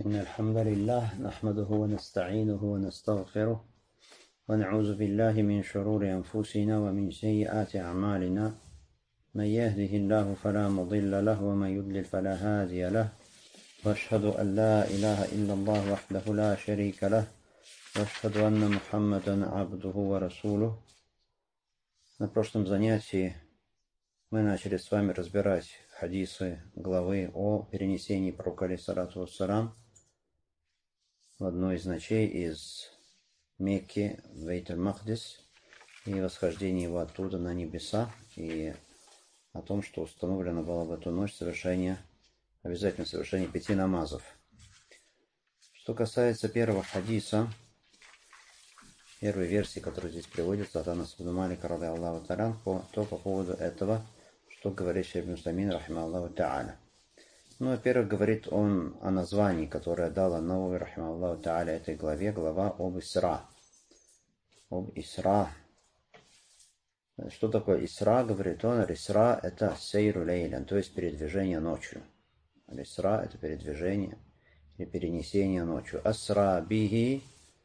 إن الحمد لله نحمده ونستعينه ونستغفره ونعوذ بالله من شرور أنفسنا ومن سيئات أعمالنا. من يهده الله فلا مضل له ومن يضلل فلا هادي له. وأشهد أن لا إله إلا الله وحده لا شريك له وأشهد أن محمدا عبده ورسوله. На прошлом занятии мы начали с вами разбирать хадисы главы о перенесении пророка алейхиссалату вассалям в одну из ночей из Мекки в Бейт-аль-Махдис и восхождение его оттуда на небеса, и о том, что установлено было в эту ночь обязательное совершение 5 намазов. Что касается первого хадиса, первой версии, которая здесь приводится от Анаса ибн Малика, ради Аллаху та'аля, то по поводу этого, что говорит шейх ибн Усаймин, рахима Аллаху та'аля. Ну, во-первых, говорит он о названии, которое дал Ан-Навави, рахима Аллаху та'аля, этой главе, глава об Исра. Об Исра. Что такое Исра, говорит он? Исра — это сейру лейлян, то есть передвижение ночью. Исра — это передвижение или перенесение ночью. Асра бихи,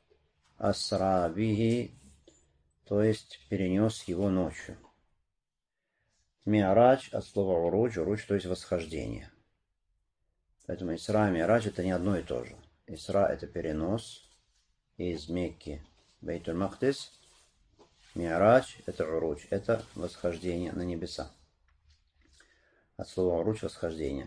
то есть перенес его ночью. Ми'радж от слова урудж, то есть восхождение. Поэтому Исра и Ми'радж — это не одно и то же. Исра — это перенос из Мекки в Бейт-аль-Махдис. Ми'радж — это урудж, это восхождение на небеса. От слова урудж — восхождение.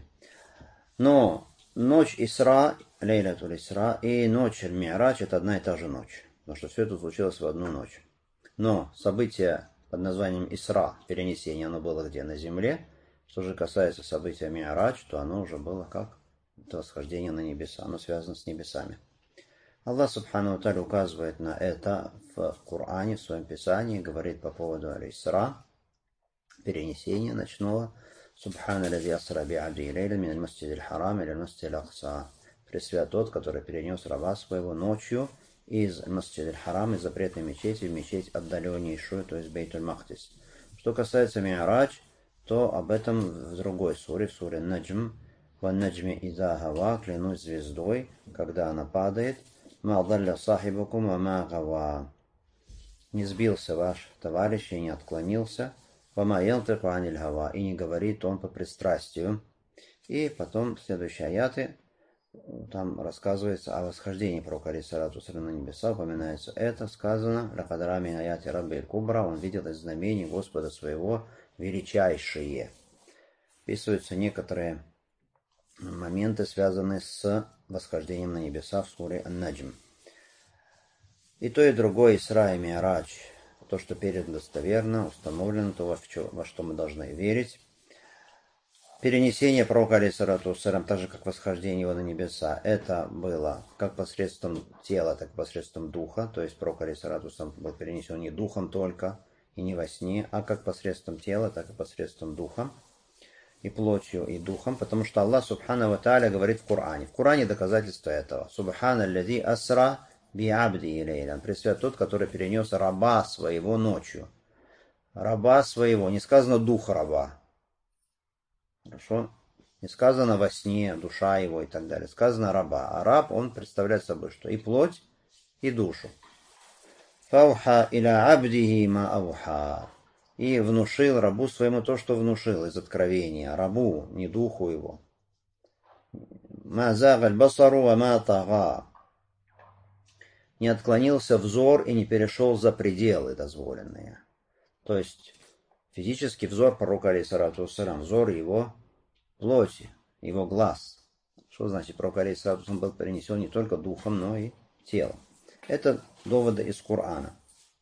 Но ночь Исра, лейлятуль Исра, и ночь Ми'радж — это одна и та же ночь. Потому что все это случилось в одну ночь. Но событие под названием Исра, перенесение, оно было где? На земле. Что же касается события Ми'радж, то оно уже было как это восхождение на небеса. Оно связано с небесами. Аллах Субхану ва Тааля указывает на это в Коране, в своем Писании, говорит по поводу Исра, перенесения ночного. Субхана ладзи асра би'абди лейля мин аль-масджид аль-харам иля аль-масджид аль-акса. Пресвят тот, который перенес раба своего ночью из Масджид аль-Харам, из запретной мечети, в мечеть отдаленнейшую, то есть Бейт-аль-Махдис. Что касается Ми'радж, то об этом в другой суре, в суре Наджм. «Ван наджми иза гава», клянусь звездой, когда она падает. «Ма далля сахибукум ва ма гава». Не сбился ваш товарищ и не отклонился. «Ва ма ялтику аниль гава», и не говорит он по пристрастию. И потом следующие аяты. Там рассказывается о восхождении пророка алейхиссалату вассалям на небеса, упоминается это, сказано, «Лакад ра мин аяти раббиль кубра», он видел из знамений Господа своего величайшие. Описываются некоторые моменты, связанные с восхождением на небеса в суре Ан-Наджм. И то, и другое, Исра и Ми'радж, то, что передано достоверно, установлено, то, во что мы должны верить. Перенесение пророка алейхиссалату вассалям, так же как восхождение его на небеса, это было как посредством тела, так и посредством духа. То есть пророк алейхиссалату вассалям был перенесен не духом только и не во сне, а как посредством тела, так и посредством духа, и плотью, и духом. Потому что Аллах Субхану ва Тааля говорит в Коране. В Коране доказательство этого. Субхана алладзи асра би'абди лейлян. Пресвят тот, который перенес раба своего ночью. Раба своего. Не сказано дух раба. Хорошо? Не сказано во сне, душа его и так далее. Сказано раба. А раб, он представляет собой что? И плоть, и душу. Фауха иля абдихи ма ауха. И внушил рабу своему то, что внушил из откровения. Рабу, не духу его. Ма загаль басару ва ма тага. Не отклонился взор и не перешел за пределы дозволенные. То есть физический взор пророка алейхиссалату вассалям, взор его плоти, его глаз. Что значит, пророк алейхиссалату вассалям был перенесен не только духом, но и телом. Это доводы из Корана.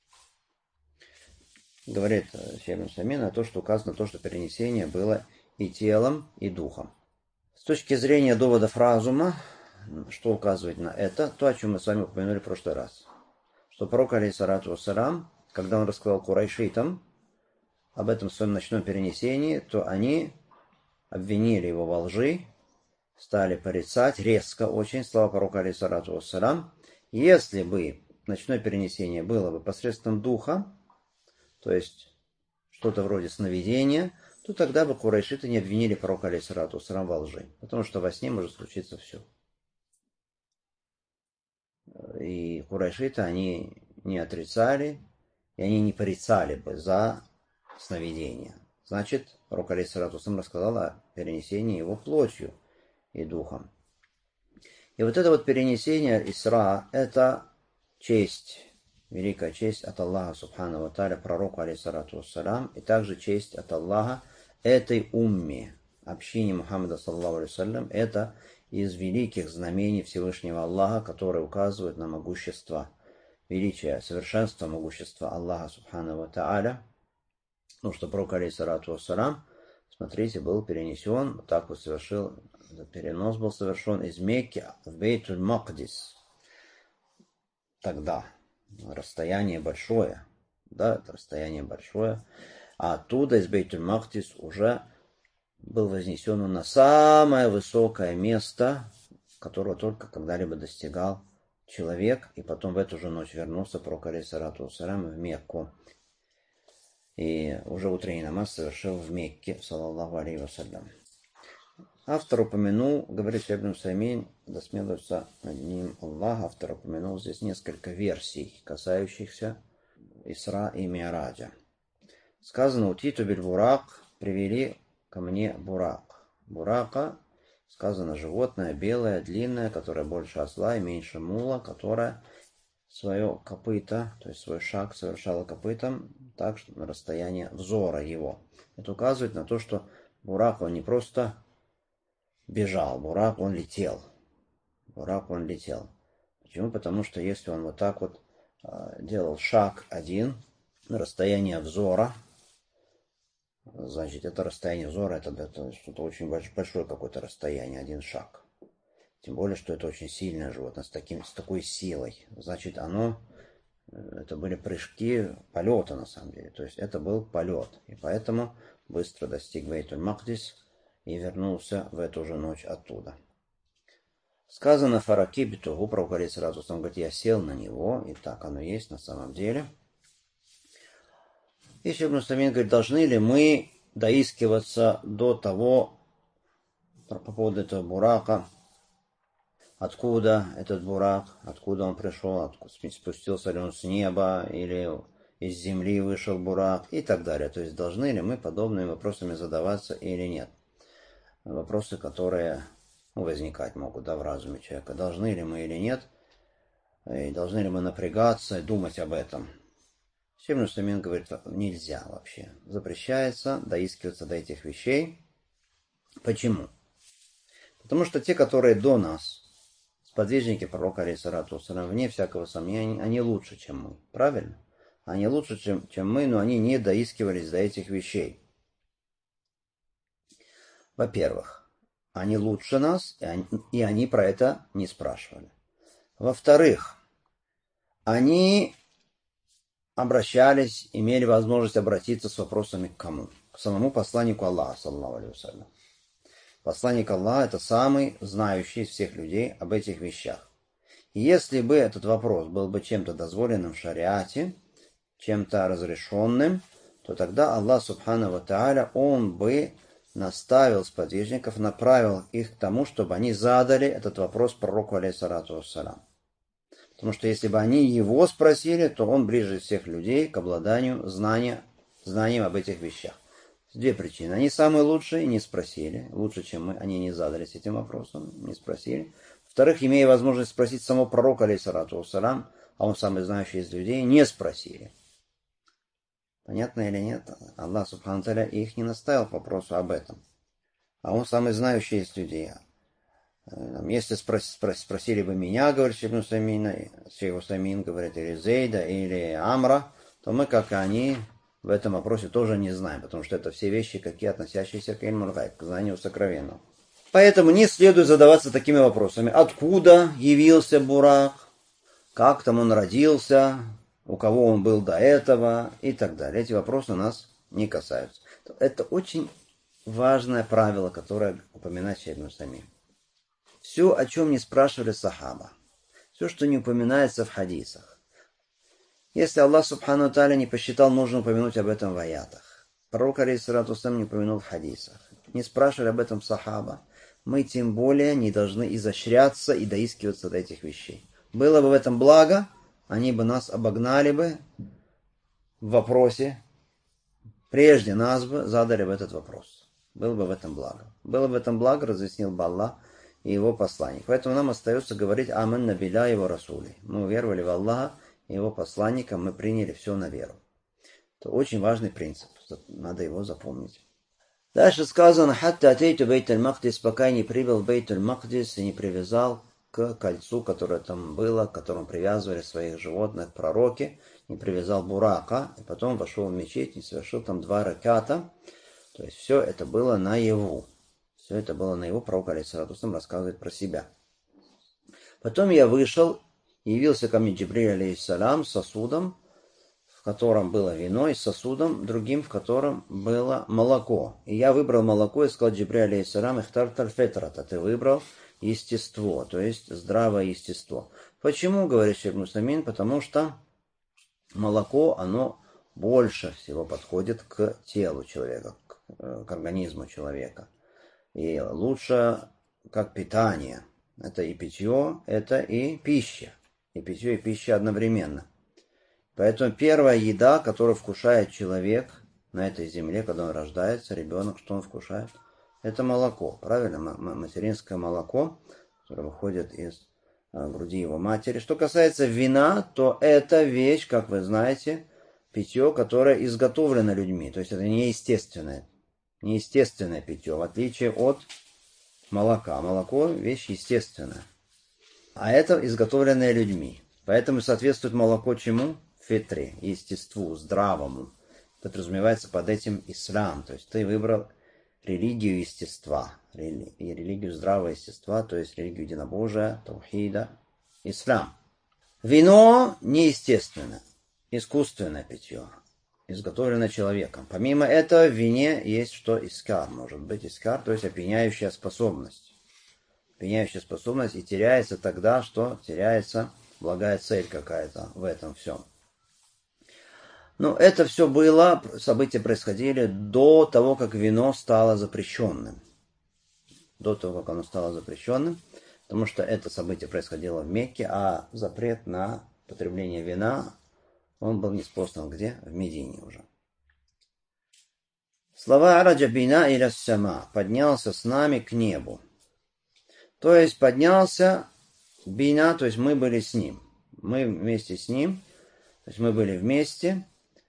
Говорит шейх ибн Усаймин то, что указано, то, что перенесение было и телом, и духом. С точки зрения доводов разума, что указывает на это, то, о чем мы с вами упомянули в прошлый раз. Что пророк алейхиссалату вассалям, когда он рассказал курайшитам об этом своем ночном перенесении, то они обвинили его во лжи, стали порицать резко очень слова пророка алейхиссалату вассалям. Если бы ночное перенесение было бы посредством духа, то есть что-то вроде сновидения, то тогда бы курайшиты не обвинили пророка алейхиссалату вассалям во лжи. Потому что во сне может случиться все. и курайшиты, они не отрицали, и они не порицали бы за сновидение. Значит, пророк алейхиссалату вассалям рассказал о перенесении его плотью и духом. И вот это вот перенесение Исра, это честь, великая честь от Аллаха Субхану ва Тааля пророку алейхиссалату вассалям, и также честь от Аллаха этой умме, общине Мухаммада саллаллаху алейхи вассалям. Это из великих знамений Всевышнего Аллаха, которые указывают на могущество, величие, совершенство могущества Аллаха Субхану ва Тааля. Ну, что пророк алейхиссалату вассалям, смотрите, был перенесен, вот так вот совершил, перенос был совершен из Мекки в Бейтуль-Макдис. Тогда расстояние большое, да, это расстояние большое, а оттуда из Бейтуль-Макдис уже был вознесен на самое высокое место, которого только когда-либо достигал человек, и потом в эту же ночь вернулся пророк алейхиссалату вассалям в Мекку. И уже утренний намаз совершил в Мекке, саллаллаху алейхи вассалям. Автор упомянул, говорит Ибн Усаймин, да смилуется над ним Аллах, автор упомянул здесь несколько версий, касающихся Исра и Ми'раджа. Сказано, утиту биль бурак, привели ко мне бурак. Бурака, сказано, животное белое, длинное, которое больше осла и меньше мула, которое свое копыто, то есть свой шаг совершало копытом, так что на расстояние взора его. Это указывает на то, что бурак, он не просто бежал, бурак, он летел. Бурак, он летел. Почему? Потому что если он вот так вот делал шаг один на расстояние взора, значит, это расстояние взора, это что-то очень большое какое-то расстояние, один шаг. Тем более, что это очень сильное животное, с такой силой. Значит, это были прыжки полета, на самом деле. То есть, это был полет. И поэтому быстро достиг Бейтуль-Макдис и вернулся в эту же ночь оттуда. Сказано Фаракибиту, пророк алейхиссалату вассалям говорит, я сел на него, и так оно есть на самом деле. И Ибн Усаймин говорит, должны ли мы доискиваться до того, по поводу этого бурака, откуда этот бурак, откуда он пришел, спустился ли он с неба, или из земли вышел бурак, и так далее. То есть, должны ли мы подобными вопросами задаваться или нет. Вопросы, которые возникать могут, да, в разуме человека. Должны ли мы или нет, и должны ли мы напрягаться и думать об этом. Ибн Усаймин говорит, нельзя вообще. Запрещается доискиваться до этих вещей. Почему? Потому что те, которые до нас, сподвижники пророка алейхиссалату вассалям, вне всякого сомнения, они лучше, чем мы. Правильно? Они лучше, чем мы, но они не доискивались до этих вещей. Во-первых, они лучше нас, и они про это не спрашивали. Во-вторых, они обращались, имели возможность обратиться с вопросами к кому? К самому посланнику Аллаха, саллаллаху алейхи вассалям. Посланник Аллаха – это самый знающий из всех людей об этих вещах. И если бы этот вопрос был бы чем-то дозволенным в шариате, чем-то разрешенным, то тогда Аллах Субхану ва Тааля, Он бы наставил сподвижников, направил их к тому, чтобы они задали этот вопрос пророку алейхиссалату вассалям. Потому что если бы они его спросили, то он ближе всех людей к обладанию знанием об этих вещах. Две причины. Они самые лучшие, не спросили. Лучше, чем мы, они не задались этим вопросом, не спросили. Во-вторых, имея возможность спросить самого пророка, алейхиссалату вассалям, а он самый знающий из людей, не спросили. Понятно или нет? Аллах Субхану ва Тааля их не наставил к вопросу об этом. А он самый знающий из людей. Если спросили бы меня, говорит Шейх Усаймин, говорит, или Зейда, или Амра, то мы, как и они, в этом вопросе тоже не знаем, потому что это все вещи, какие относящиеся к Ильму Гайб, к знанию сокровенного. Поэтому не следует задаваться такими вопросами. Откуда явился бурак? Как там он родился? У кого он был до этого? И так далее. Эти вопросы нас не касаются. Это очень важное правило, которое упоминает Шейх Усаймин. Все, о чем не спрашивали сахаба, все, что не упоминается в хадисах. Если Аллах Субхану ва Тааля не посчитал нужно упомянуть об этом в аятах, пророк алейхиссалату вассалям не упомянул в хадисах, не спрашивали об этом сахаба, мы тем более не должны изощряться и доискиваться до этих вещей. Было бы в этом благо, они бы нас обогнали бы в вопросе, прежде нас бы задали бы этот вопрос. Было бы в этом благо. Было бы в этом благо, разъяснил бы Аллах и его посланник. Поэтому нам остается говорить «Аманна билля его расули». Мы уверовали в Аллаха и его посланника, мы приняли все на веру. Это очень важный принцип, надо его запомнить. Дальше сказано «Хатта атейту бейт-аль-Мақдис», пока я не прибыл в Бейт-аль-Мақдис и не привязал к кольцу, которое там было, к которому привязывали своих животных пророки, не привязал бурака, и потом вошел в мечеть и совершил там 2 раката. То есть все это было наяву. Все это было наяву, пророк алейхиссалату вассалям рассказывает про себя. Потом я вышел, явился ко мне Джибриль алейхиссалям с сосудом, в котором было вино, и сосудом другим, в котором было молоко. И я выбрал молоко и сказал Джибриль алейхиссалям: «Ихтарталь фетрата», ты выбрал естество, то есть здравое естество. Почему, говорит Шейх Мусамин? Потому что молоко, оно больше всего подходит к телу человека, к организму человека. И лучше как питание. Это и питье, это и пища. И питье, и пища одновременно. Поэтому первая еда, которую вкушает человек на этой земле, когда он рождается, ребенок, что он вкушает? Это молоко, правильно? Материнское молоко, которое выходит из груди его матери. Что касается вина, то это вещь, как вы знаете, питье, которое изготовлено людьми. То есть это неестественное питье, в отличие от молока. Молоко – вещь естественная. А это изготовленное людьми. Поэтому соответствует молоко чему? Фитре, естеству, здравому. Подразумевается под этим ислам. То есть ты выбрал религию естества, и религию здравого естества, то есть религию единобожия, таухида, ислам. Вино неестественное, искусственное питье, изготовленное человеком. Помимо этого в вине есть что? Искар. Может быть искар, то есть опьяняющая способность. Опьяняющая способность, и теряется тогда, что теряется благая цель какая-то в этом всем. Но это все было, события происходили до того, как вино стало запрещенным. До того, как оно стало запрещенным, потому что это событие происходило в Мекке, а запрет на потребление вина, он был ниспослан где? В Медине уже. Слова «Араджа бина иля сама» поднялся с нами к небу. То есть поднялся бина, то есть мы были с ним. Мы вместе с ним, то есть мы были вместе.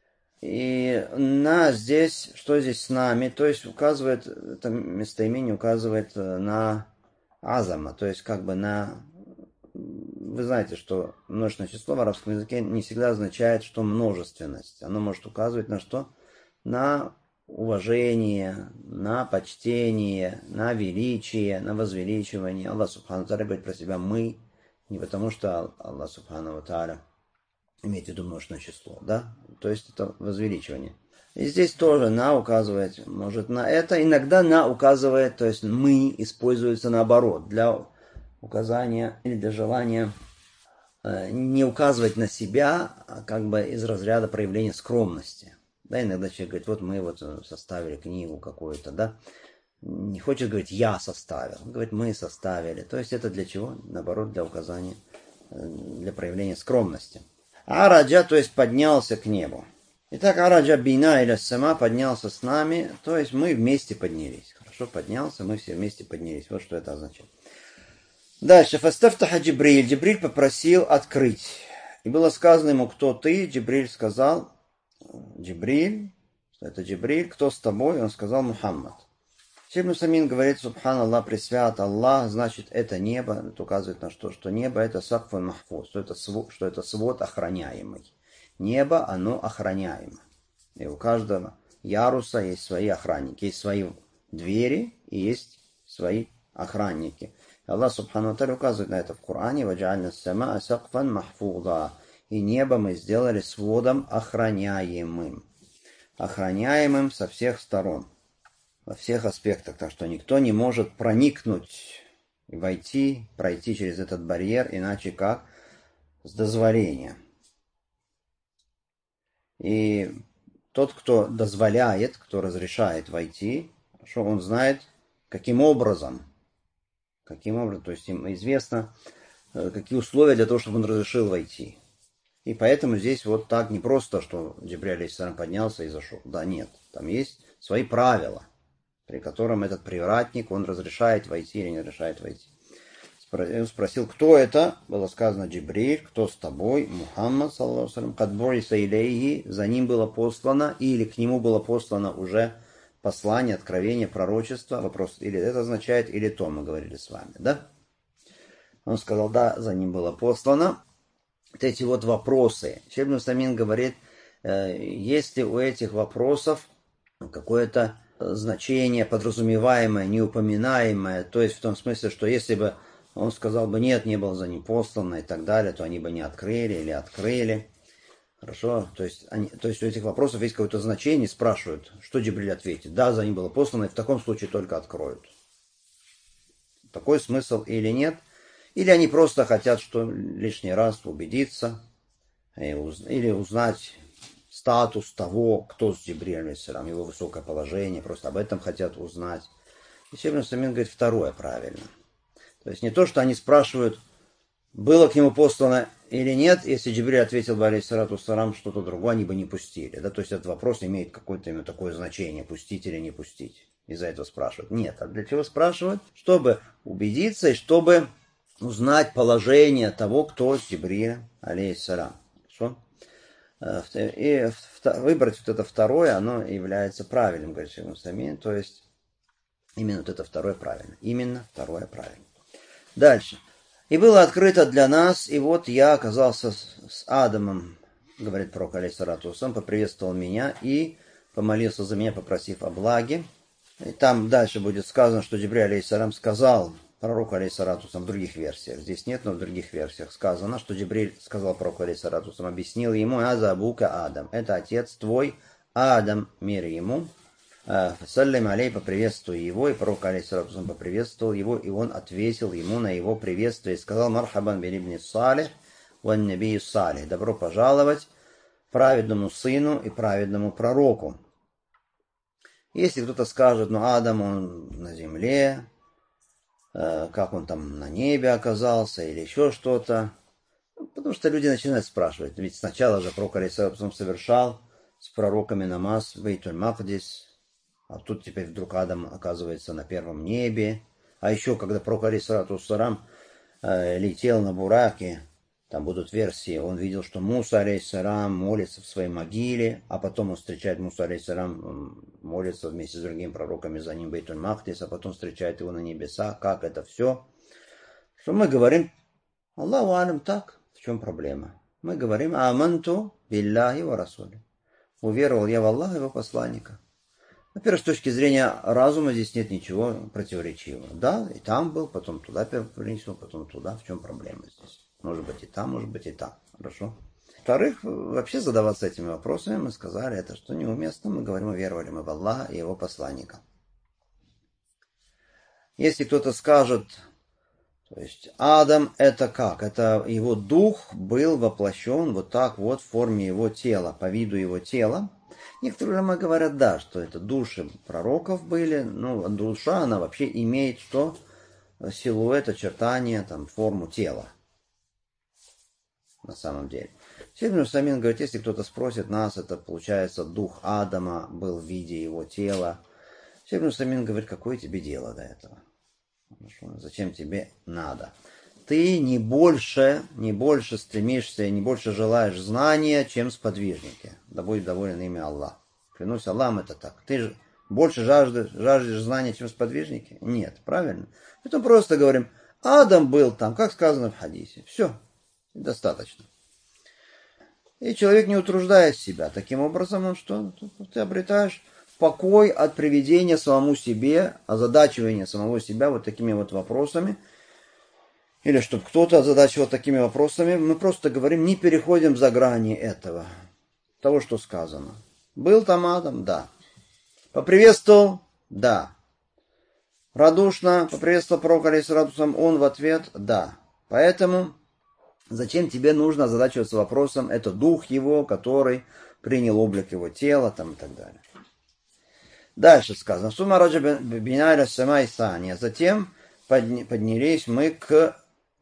И здесь, что здесь с нами, то есть указывает, это местоимение указывает на азама, то есть как бы на... Вы знаете, что множественное число в арабском языке не всегда означает, что множественность. Оно может указывать на что? На уважение, на почтение, на величие, на возвеличивание. Аллах Субхану Тааля говорит про себя «мы», не потому что Аллах Субхану Тааля имеет в виду множественное число, да? То есть это возвеличивание. И здесь тоже «на» указывает, может, на это. Иногда «на» указывает, то есть «мы» используется наоборот, для указания или для желания не указывать на себя, а как бы из разряда проявления скромности. Да, иногда человек говорит, вот мы вот составили книгу какую-то, да. Не хочет говорить «я составил», он говорит «мы составили». То есть это для чего? Наоборот, для указания, для проявления скромности. Араджа, то есть поднялся к небу. Итак, Араджа бина или сама поднялся с нами, то есть мы вместе поднялись. Хорошо, поднялся, мы все вместе поднялись. Вот что это означает. Дальше. Фастафтаха Джибриль. Джибриль попросил открыть. И было сказано ему, кто ты? Джибриль сказал, Джибриль, это Джибриль, кто с тобой? Он сказал, Мухаммад. Шейх Мусамин говорит, субханаллах, пресвят Аллах, значит, это небо, это указывает на что небо это сакфун махфуз, что это свод охраняемый. Небо, оно охраняемо. И у каждого яруса есть свои охранники, есть свои двери и есть свои охранники. Аллах субхану тааля указывает на это в Коране, «Ваджа'альна ас-самаа сакфан махфуза». И небо мы сделали сводом охраняемым. Охраняемым со всех сторон. Во всех аспектах, так что никто не может проникнуть, войти, пройти через этот барьер, иначе как с дозволения. И тот, кто дозволяет, кто разрешает войти, что он знает, каким образом, то есть им известно, какие условия для того, чтобы он разрешил войти. И поэтому здесь вот так не просто, что Джибриль алейхиссалям поднялся и зашел. Да нет, там есть свои правила, при котором этот привратник, он разрешает войти или не разрешает войти. Он спросил, кто это? Было сказано Джибриль, кто с тобой? Мухаммад, саллаллаху алейхи, кад буиса илейхи, за ним было послано, или к нему было послано уже послание, откровение, пророчество. Вопрос, или это означает, или то, мы говорили с вами, да? Он сказал, да, за ним было послано. Вот эти вот вопросы. Шейх ибн Усаймин говорит, есть ли у этих вопросов какое-то значение подразумеваемое, неупоминаемое, то есть в том смысле, что если бы он сказал бы нет, не было за ним послано и так далее, то они бы не открыли или открыли. Хорошо? То есть у этих вопросов есть какое-то значение, спрашивают, что Джибриль ответит. Да, за ним было послано, и в таком случае только откроют. Такой смысл или нет? Или они просто хотят что лишний раз убедиться или узнать статус того, кто с Джибрилем, его высокое положение, просто об этом хотят узнать. И Шейх ибн Усаймин говорит, второе правильно. То есть не то, что они спрашивают, было к нему послано или нет, если Джибриль ответил бы, алейхиссалату вассалам, что-то другое, они бы не пустили. Да? То есть этот вопрос имеет какое-то именно такое значение, пустить или не пустить. Из-за этого спрашивают. Нет, а для чего спрашивают? Чтобы убедиться и чтобы узнать положение того, кто с Джибрилем, алейхиссалам. Хорошо? И выбрать вот это второе, оно является правильным, говорит Шейх ибн Усаймин. То есть именно вот это второе правильно. Именно второе правильно. Дальше. И было открыто для нас, и вот я оказался с Адамом, говорит пророк, алейхиссалату вассалам, поприветствовал меня и помолился за меня, попросив о благе. И там дальше будет сказано, что Джибриль алейхиссалам сказал пророку, алейхиссалату вассалам, в других версиях. Здесь нет, но в других версиях сказано, что Джибриль сказал пророку, алейхиссалату вассалам, объяснил ему, аза абука Адам. Это отец твой, Адам, мир ему. Саллим алей, поприветствуй его, и пророк алейхиссалату поприветствовал его, и он ответил ему на его приветствие и сказал: «Мархабан бин Салих, ван набию Салих, добро пожаловать праведному сыну и праведному пророку». Если кто-то скажет: ну Адам, он на земле, как он там на небе оказался, или еще что-то, потому что люди начинают спрашивать, ведь сначала же пророк алейхиссалату совершал с пророками намаз в Бейтуль-Макдис, а тут теперь вдруг Адам оказывается на первом небе. А еще, когда пророк алейхиссалату вассалам летел на бураке, там будут версии, он видел, что Муса алейхиссалам молится в своей могиле, а потом он встречает Муса алейхиссалам, молится вместе с другими пророками за ним Бейтуль-Макдис, а потом встречает его на небесах. Как это все? Что мы говорим? Аллаху алям, так. В чем проблема? Мы говорим: аманту биллахи ва расули. Уверовал я в Аллаха и его посланника. Во-первых, с точки зрения разума здесь нет ничего противоречивого. Да, и там был, потом туда принесел, потом туда. В чем проблема здесь? Может быть и там, может быть и там. Хорошо. Во-вторых, вообще задаваться этими вопросами, мы сказали, это что неуместно. Мы говорим, уверовали мы в Аллаха и его посланника. Если кто-то скажет, то есть Адам это как? Это его дух был воплощен вот так вот в форме его тела, по виду его тела. Некоторые ульама говорят, да, что это души пророков были, но душа, она вообще имеет что? Силуэт, очертания, там, форму тела. На самом деле. Шейх ибн Усаймин говорит, если кто-то спросит нас, это получается дух Адама был в виде его тела. Шейх ибн Усаймин говорит, какое тебе дело до этого? Зачем тебе надо? Ты не больше стремишься, не больше желаешь знания, чем сподвижники. Да будет доволен ими Аллах. Клянусь Аллахом, это так. Ты же больше жаждешь знания, чем сподвижники? Нет, правильно? Это просто говорим, Адам был там, как сказано в хадисе. Все, достаточно. И человек не утруждает себя. Таким образом, он что? Ты обретаешь покой от приведения самому себе, озадачивания самого себя вот такими вот вопросами. Или чтобы кто-то озадачивал такими вопросами, мы просто говорим, не переходим за грани этого, того, что сказано. Был там Адам? Да. Поприветствовал? Да. Радушно поприветствовал пророка, алейхиссалату вассалам, он в ответ? Да. Поэтому зачем тебе нужно озадачиваться вопросом, это дух его, который принял облик его тела, там и так далее. Дальше сказано, Сума раджа бинайра самай сани, затем поднялись мы к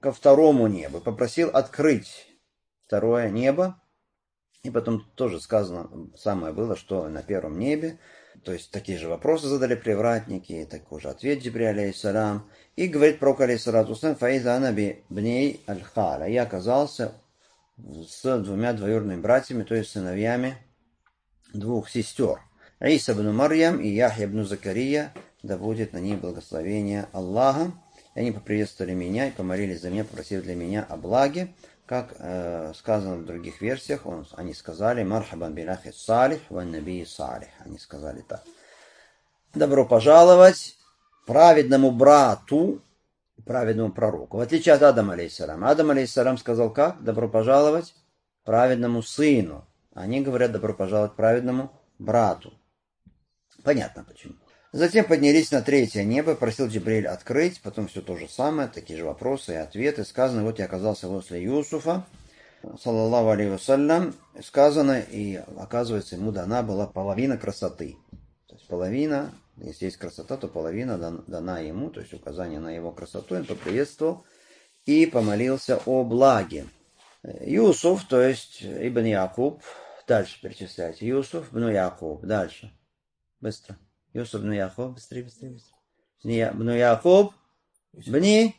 ко второму небу, попросил открыть второе небо. И потом тоже сказано, самое было, что на первом небе, то есть такие же вопросы задали привратники, такой же ответ Джибриль алейхиссалам. И говорит пророк алейхиссалату вассалам, фаиза анаби бней аль-хала. Я оказался с двумя двоюродными братьями, то есть сыновьями двух сестер. Иса ибн Марьям и Яхья ибн Закария, да будет на них благословение Аллаха. И они поприветствовали меня и помолились за меня, попросив для меня о благе. Как сказано в других версиях, они сказали «Мархабан биляхи салих, ван наби салих». Они сказали так. Добро пожаловать праведному брату, праведному пророку. В отличие от Адама алейхиссалам. Адам алейхиссалам сказал как? Добро пожаловать праведному сыну. Они говорят добро пожаловать праведному брату. Понятно почему. Затем поднялись на третье небо, просил Джибриль открыть, потом все то же самое, такие же вопросы и ответы. Сказано, вот я оказался возле Юсуфа, саллаллаху алейхи вассалям. Сказано, и оказывается, ему дана была половина красоты. То есть половина, если есть красота, то половина дана ему, то есть указание на его красоту. Он поприветствовал и помолился о благе. Юсуф, то есть Ибн Якуб, дальше перечисляйте. Юсуф, Ибн Якуб, дальше. Быстро. Юсуф ибн Якуб, быстрее. Ибн Якуб, бни,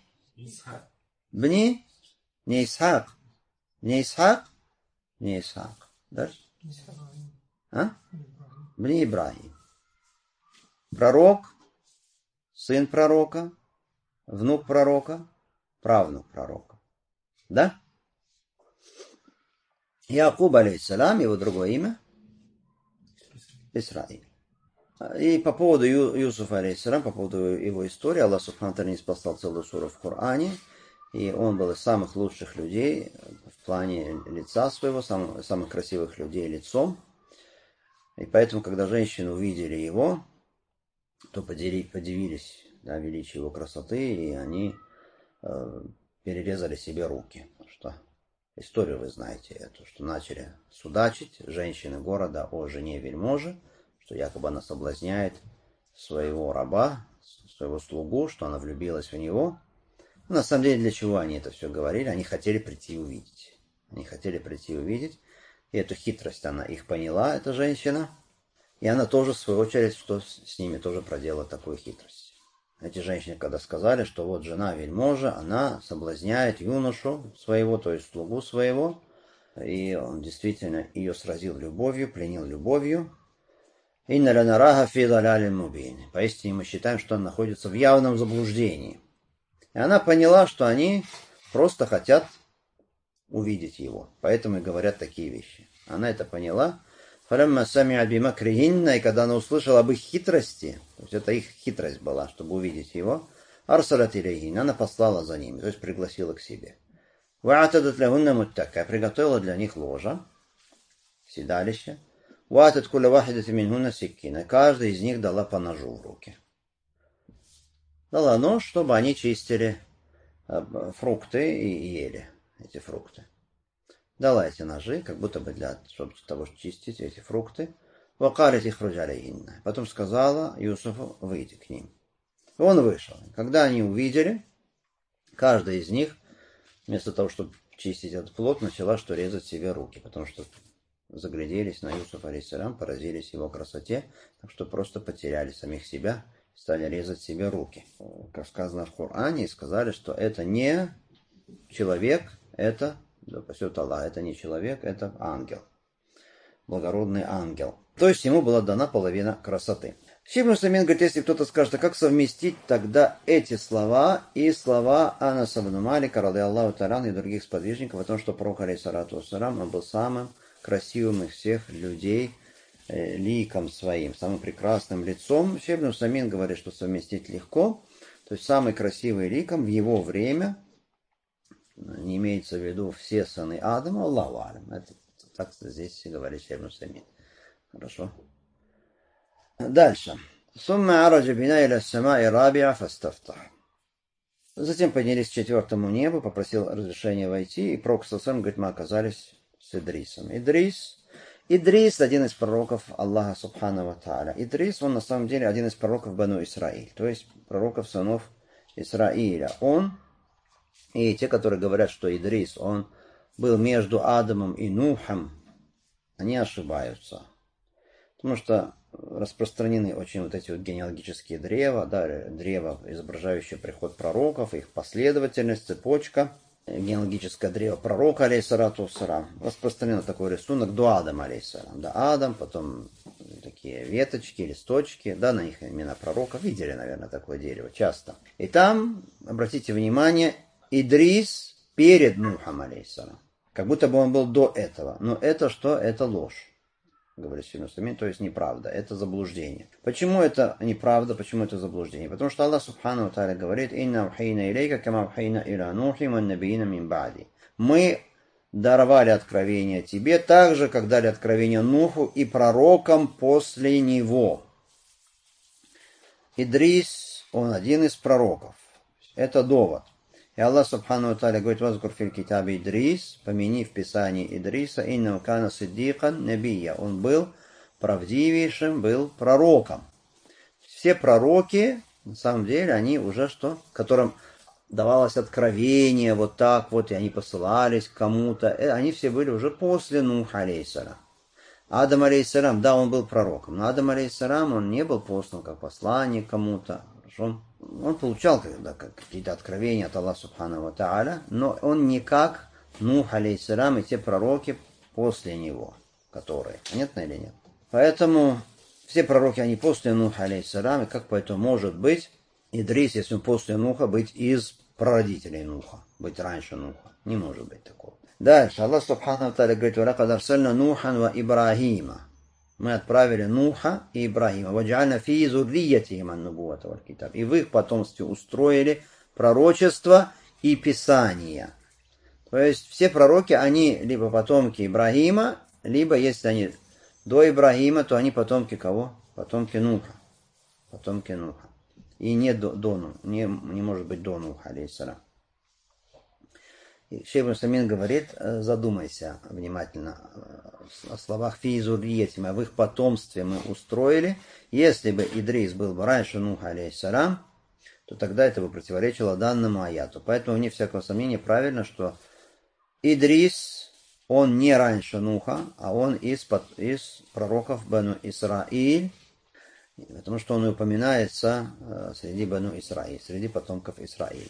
не Исхак. Не Исхак. Дальше. Бни Ибрахим. Пророк, сын пророка, внук пророка, правнук пророка. Да? Якуб, алейхиссалам, его другое имя? Исраиль. И по поводу Юсуфа, алейхиссалам, по поводу его истории, Аллах субхану ва-тааля спасал целую суру в Коране, и он был из самых лучших людей в плане лица своего, самых красивых людей лицом. И поэтому, когда женщины увидели его, то подивились, да, величию его красоты, и они перерезали себе руки. Потому что историю вы знаете эту, что начали судачить женщины города о жене вельможи, что якобы она соблазняет своего раба, своего слугу, что она влюбилась в него. Но на самом деле, для чего они это все говорили? Они хотели прийти и увидеть. И эту хитрость она их поняла, эта женщина. И она тоже, в свою очередь, что с ними тоже проделала такую хитрость. Эти женщины, когда сказали, что вот жена вельможа, она соблазняет юношу своего, то есть слугу своего, и он действительно ее сразил любовью, пленил любовью. «Инна ланарага фи далялин мубин». Поистине мы считаем, что он находится в явном заблуждении. И она поняла, что они просто хотят увидеть его. Поэтому и говорят такие вещи. Она это поняла. «Фалямма сами'ат бимакрихинна», и когда она услышала об их хитрости, то есть это их хитрость была, чтобы увидеть его, «арсалат илейхин», она послала за ними, то есть пригласила к себе. «Ва'атадат лахунна муттака», приготовила для них ложа, седалище. «Ва'атат кулля вахидати минхунна сиккина», каждая из них дала по ножу в руки. Дала нож, чтобы они чистили фрукты и ели эти фрукты. Дала эти ножи, как будто бы для того, чтобы чистить эти фрукты. Вакалит их руджалейинна. Потом сказала Юсуфу, выйди к ним. И он вышел. Когда они увидели, каждая из них, вместо того, чтобы чистить этот плод, начала что резать себе руки, потому что загляделись на Юсуфа, алейхиссалям, поразились его красоте, так что просто потеряли самих себя, стали резать себе руки. Как сказано в Коране, сказали, что это не человек, это, да спасет Аллах, это не человек, это ангел. Благородный ангел. То есть ему была дана половина красоты. Шейх Ибн Усаймин говорит, если кто-то скажет, а как совместить тогда эти слова и слова Анаса ибн Малика, радийаллаху та'аля, и других сподвижников о том, что пророк, алейхиссалату вассалям, он был самым красивым из всех людей, ликом своим, самым прекрасным лицом. Шейх Ибн Усаймин говорит, что совместить легко. То есть самый красивый ликом в его время, не имеется в виду все сыны Адама, Аллаху алям. Это так здесь говорит Шейх Ибн Усаймин. Хорошо. Дальше. Затем поднялись к четвертому небу, попросил разрешения войти, и пророк саллаллаху, говорит, мы оказались с Идрисом. Идрис один из пророков Аллаха субхану ва тааля. Идрис, он на самом деле один из пророков Бану Исраиль, то есть пророков сынов Исраиля. Он И те, которые говорят, что Идрис, он был между Адамом и Нухом, они ошибаются. Потому что распространены очень вот эти вот генеалогические древа, да, древо, изображающее приход пророков, их последовательность, цепочка. Генеалогическое древо пророка, алейхиссалату вассалам. Распространен такой рисунок до Адама, алейхиссалам. Да, Адам, потом такие веточки, листочки, да, на них имена пророков. Видели, наверное, такое дерево часто. И там, обратите внимание, Идрис перед Нухом, алейхиссалам. Как будто бы он был до этого. Но это что? Это ложь. Говорит Шейх Муслимин, то есть неправда, это заблуждение. Почему это неправда, почему это заблуждение? Потому что Аллах Субхану Тааля говорит: «Инна ухейна илейка, кама ухейна иля нухи, ван набиина мин ба'ди». Мы даровали откровение тебе, так же, как дали откровение Нуху и пророкам после него. Идрис, он один из пророков. Это довод. И Аллах Субхану Тааля говорит: «Вазкур фил китабе Идрис», помяни в Писании Идриса, «Иннау кана сиддикан набия». Он был правдивейшим, был пророком. Все пророки, на самом деле, они уже что? Которым давалось откровение вот так вот, и они посылались к кому-то. Они все были уже после Нуха, алейхиссалям. Адам, алейхиссалям, да, он был пророком, но Адам, алейхиссалям, он не был послан как посланник кому-то. Он получал какие-то откровения от Аллаха Субхану ва Тааля, но он не как Нух, алейхиссалям, и те пророки после него, которые. Понятно или нет? Поэтому все пророки, они после Нуха, алейхиссалям, и как поэтому может быть Идрис, если он после Нуха, быть из прародителей Нуха, быть раньше Нуха? Не может быть такого. Дальше Аллах Субхану ва Тааля говорит: «Валакад арсальна Нухан ва Ибрахима». Мы отправили Нуха и Ибрахима. «Ваджальна фи зурриятихим ан-нубувата валь китаб». И в их потомстве устроили пророчество и писание. То есть все пророки, они либо потомки Ибрахима, либо, если они до Ибрахима, то они потомки кого? Потомки Нуха. Потомки Нуха. И не до Нуха. Не может быть до Нуха, алейхиссалям. Шейх Муслимин говорит: задумайся внимательно о словах «фи зурриятихим», в их потомстве мы устроили. Если бы Идрис был бы раньше Нуха, алейхиссалям, то тогда это бы противоречило данному аяту. Поэтому, вне всякого сомнения, правильно, что Идрис, он не раньше Нуха, а он из пророков Бану Исраиль, потому что он и упоминается среди Бану Исраиль, среди потомков Исраиля.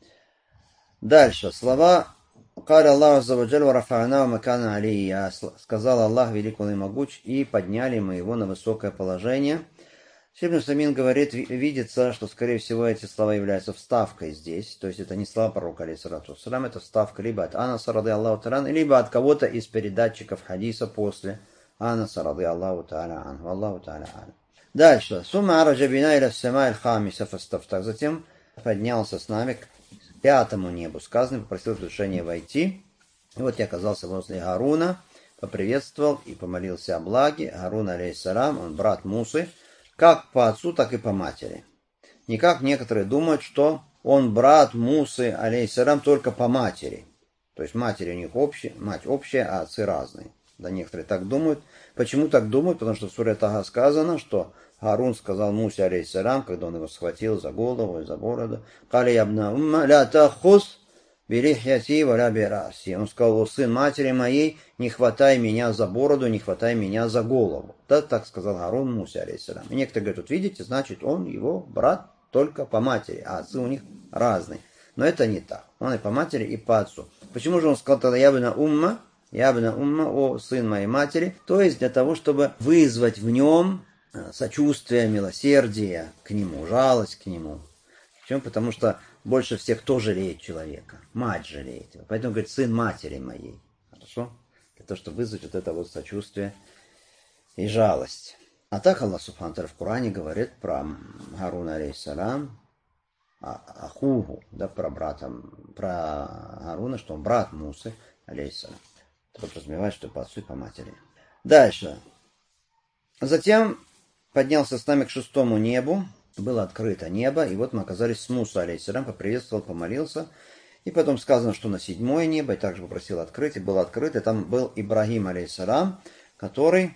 Дальше. Слова «Каля Аллаху аззаваджаль ва рафа'наху макана алийя». Сказал Аллах, велик он и могуч, и подняли мы его на высокое положение. Шейх Муслимин говорит, видится, что, скорее всего, эти слова являются вставкой здесь. То есть это не слова пророка, алейхиссалату вассалям, это вставка либо от Анаса, рады Аллаху та'аля, либо от кого-то из передатчиков хадиса после Анаса, рады Аллаху та'аля анху. Аллаху та'аля а'лям. Дальше. «Сумма араджа бина иля ссама'иль хамиса фастафтах». Затем поднялся с нами к пятому небу. Сказано, попросил разрешения войти. И вот я оказался возле Гаруна, поприветствовал и помолился о благе. Гарун, алейхиссалям, он брат Мусы, как по отцу, так и по матери. Не как некоторые думают, что он брат Мусы, алейхиссалям, только по матери. То есть матери у них общая, мать общая, а отцы разные. Да, некоторые так думают. Почему так думают? Потому что в суре Таха сказано, что Харун сказал Мусе, алейхиссалям, когда он его схватил за голову и за бороду: «Кали ябна умма, ля тахус билихьяти валя бираси». Он сказал: «О сын матери моей, не хватай меня за бороду, не хватай меня за голову». Да, так сказал Харун Мусе, алейхиссалям. И некоторые говорят: вот видите, значит, он его брат только по матери, а отцы у них разные. Но это не так. Он и по матери, и по отцу. Почему же он сказал тогда ябна умма, о сын моей матери? То есть для того, чтобы вызвать в нем сочувствие, милосердие к нему, жалость к нему. Почему? Потому что больше всех кто жалеет человека? Мать жалеет его. Поэтому говорит: сын матери моей. Хорошо? Для того, чтобы вызвать вот это вот сочувствие и жалость. А так Аллах Субхану ва Тааля в Коране говорит про Харуна, алейхиссалям, Ахуху, да, про Харуна, что он брат Мусы, алейхиссалям. Это подразумевает, что по отцу и по матери. Дальше. Затем поднялся с нами к шестому небу, было открыто небо, и вот мы оказались с Мусой, алейхиссалям, поприветствовал, помолился. И потом сказано, что на седьмое небо, и также попросил открыть, и было открыто, и там был Ибрахим, алейхиссалям, который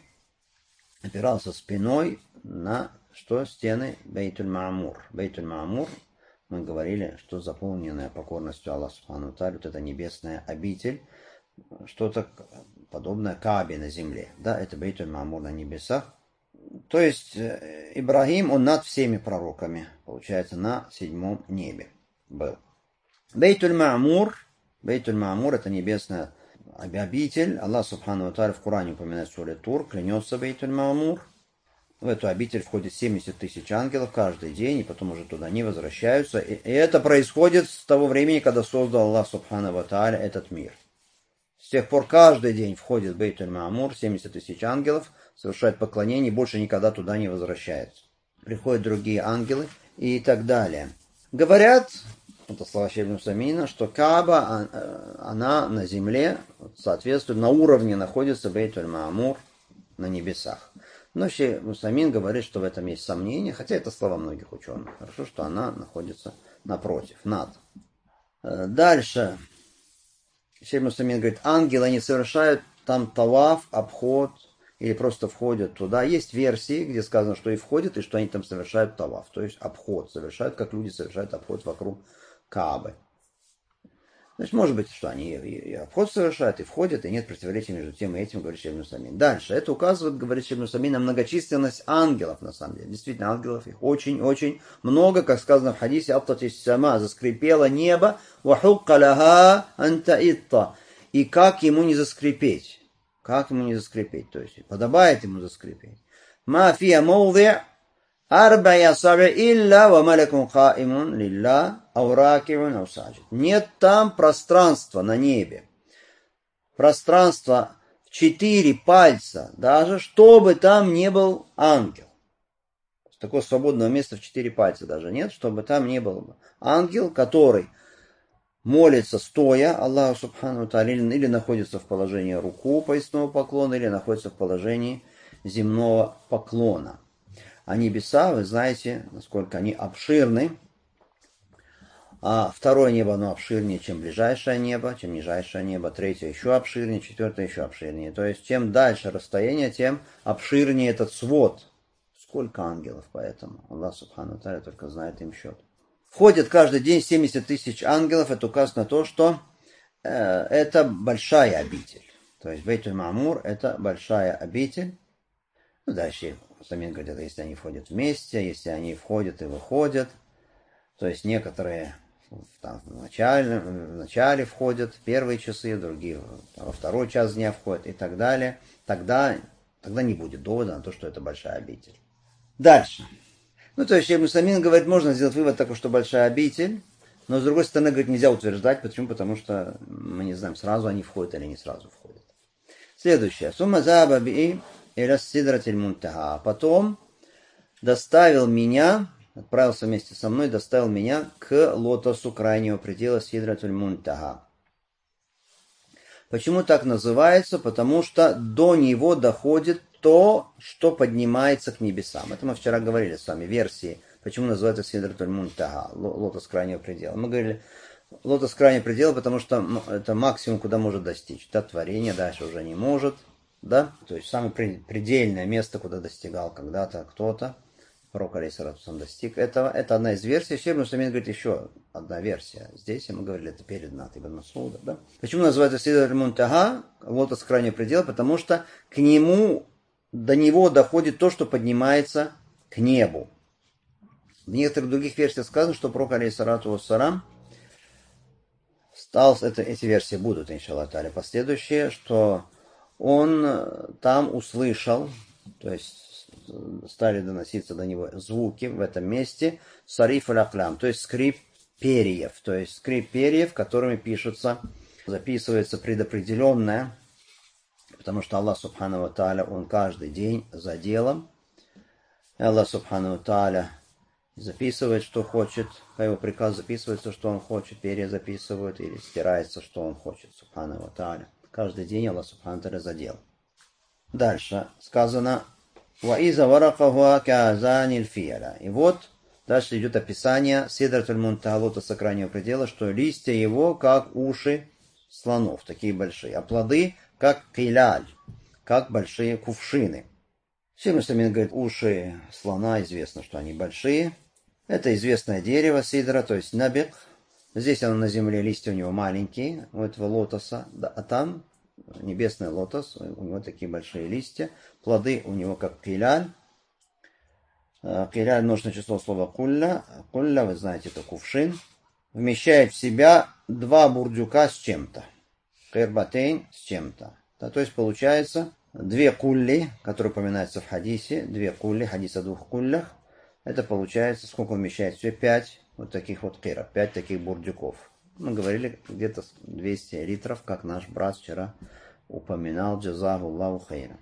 опирался спиной на стены Бейтуль Маамур. Бейтуль Маамур, Мы говорили, что заполненная покорностью Аллаху Субхану ва Тааля, вот эта небесная обитель, что-то подобное Каабе на земле. Да, это Бейтуль Маамур на небесах. То есть Ибрагим, он над всеми пророками, получается, на 7 небе был. Бейтуль Маамур это небесная обитель. Аллах Субхану ва Тааля в Коране упоминает в суре Тур, клянется Бейтуль Маамур. В эту обитель входит 70 тысяч ангелов каждый день, и потом уже туда не возвращаются. И это происходит с того времени, когда создал Аллах Субхану ва Тааля этот мир. С тех пор каждый день входит в Бейтуль Маамур, 70 тысяч ангелов, совершает поклонение и больше никогда туда не возвращается. Приходят другие ангелы и так далее. Говорят, это слова Шейх ибн Усаймина, что Кааба, она на земле соответствует, на уровне находится Бейтуль Маамур на небесах. Но Шейх ибн Усаймин говорит, что в этом есть сомнения, хотя это слова многих ученых. Хорошо, что она находится напротив, над. Дальше. Шейх ибн Усаймин говорит, ангелы, они совершают там таваф, обход, или просто входят туда. Есть версии, где сказано, что и входят, и что они там совершают таваф, то есть обход совершают, как люди совершают обход вокруг Каабы. Значит, может быть, что они и обход совершают, и входят, и нет противоречия между тем и этим, говорит Шейх ибн Усаймин. Дальше. Это указывает, говорит Шейх ибн Усаймин, на многочисленность ангелов, на самом деле. Действительно, ангелов их очень-очень много, как сказано в хадисе, «Аттатис сама», заскрипело небо, «Вахукка лаха анта итта». И как ему не заскрипеть? Как ему не заскрипеть? То есть, подобает ему заскрипеть. «Ма фия мовди' арбая саби илля ва малякун каимун лилля ау ракивун ау саджид». Нет там пространства на небе. Пространство в 4 пальца, даже чтобы там не был ангел. Такого свободного места в 4 пальца даже нет, чтобы там не был ангел, который молится стоя Аллаху Субхану ва Тааля, или находится в положении руку поясного поклона, или находится в положении земного поклона. А небеса, вы знаете, насколько они обширны. А второе небо, оно обширнее, чем ближайшее небо, чем нижайшее небо. Третье еще обширнее, четвертое еще обширнее. То есть, чем дальше расстояние, тем обширнее этот свод. Сколько ангелов поэтому? Аллах Субхану ва Тааля только знает им счет. Входит каждый день 70 тысяч ангелов. Это указано на то, что это большая обитель. То есть Бейтуль Маамур это большая обитель. Ну, дальше Самин говорит, если они входят вместе, если они входят и выходят. То есть некоторые там, в начале входят в первые часы, другие во второй час дня входят и так далее. Тогда не будет довода на то, что это большая обитель. Дальше. Ну, то есть, Шейх ибн Усаймин говорит, можно сделать вывод такой, что большая обитель, но, с другой стороны, говорит, нельзя утверждать. Почему? Потому что мы не знаем, сразу они входят или не сразу входят. Следующее. Сумма заба би иля сидратель мунтаха. Потом доставил меня, отправился вместе со мной, доставил меня к лотосу крайнего предела сидратуль мунтаха. Почему так называется? Потому что до него доходит то, что поднимается к небесам. Это мы вчера говорили с вами, версии, почему называется Сидратуль Мунтаха, лотос крайнего предела. Мы говорили, лотос крайнего предела, потому что это максимум, куда может достичь. Да, творение дальше уже не может. Да? То есть самое предельное место, куда достигал когда-то кто-то. Пророк алейхиссалату вассалям достиг этого. Это одна из версий. Шейх ибн Усаймин говорит, еще одна версия. Здесь мы говорили, это перед от Ибн Масуда. Да? Почему называется Сидратуль Мунтаха, лотос крайнего предела? Потому что до него доходит то, что поднимается к небу. В некоторых других версиях сказано, что пророк алейхиссалату вассалям эти версии будут, иншаллах тааля, последующие, что он там услышал, то есть стали доноситься до него звуки в этом месте, сариф аль-аклям, то есть скрип перьев, которыми записывается предопределенное, потому что Аллах Субхану ва Тааля, он каждый день за делом. И Аллах Субхану ва Тааля записывает, что хочет, по его приказу записывается, что он хочет, перья записывают или стирается, что он хочет, Субхану ва Тааля. Каждый день Аллах Субхану ва Тааля за делом. Дальше сказано, وَإِذَا وَرَقَهُ كَأَذَانِ الْفِيَلَ. И вот дальше идет описание Сидратуль Мунтаха, лотоса крайнего предела, что листья его как уши слонов, такие большие, а плоды как киляль, как большие кувшины. Шейх ибн Усаймин говорит, уши слона, известно, что они большие. Это известное дерево сидра, то есть набик. Здесь оно на земле, листья у него маленькие, у этого лотоса. А там небесный лотос, у него такие большие листья. Плоды у него как киляль. Киляль множественное число слова кулля. Кулля, вы знаете, это кувшин. Вмещает в себя 2 бурдюка с чем-то. Кирбатейн с чем-то. Да, то есть получается 2 кулли, которые упоминаются в хадисе. 2 кулли, хадис о 2 куллях. Это получается, сколько вмещает в себе? 5 вот таких вот кира, 5 таких бурдюков. Мы говорили где-то 200 литров, как наш брат вчера упоминал. Джазаху Аллаху хайра.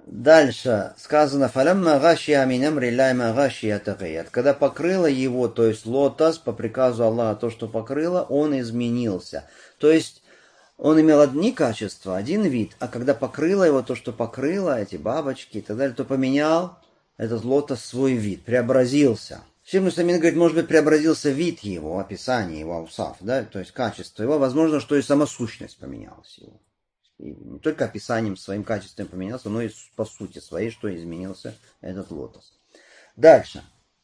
Дальше сказано, «Фалямма гашия мин амри Аллахи ма гашия тагайяр». Когда покрыло его, то есть лотос, по приказу Аллаха, то, что покрыло, он изменился. То есть он имел одни качества, один вид, а когда покрыло его, то, что покрыло, эти бабочки и так далее, то поменял этот лотос свой вид, преобразился. Шейх Мусамин говорит, может быть, преобразился вид его, описание его, аусаф, да, то есть качество его, возможно, что и сама сущность поменялась его. И не только описанием своим качеством поменялся, но и по сути своей, что изменился этот лотос. Дальше.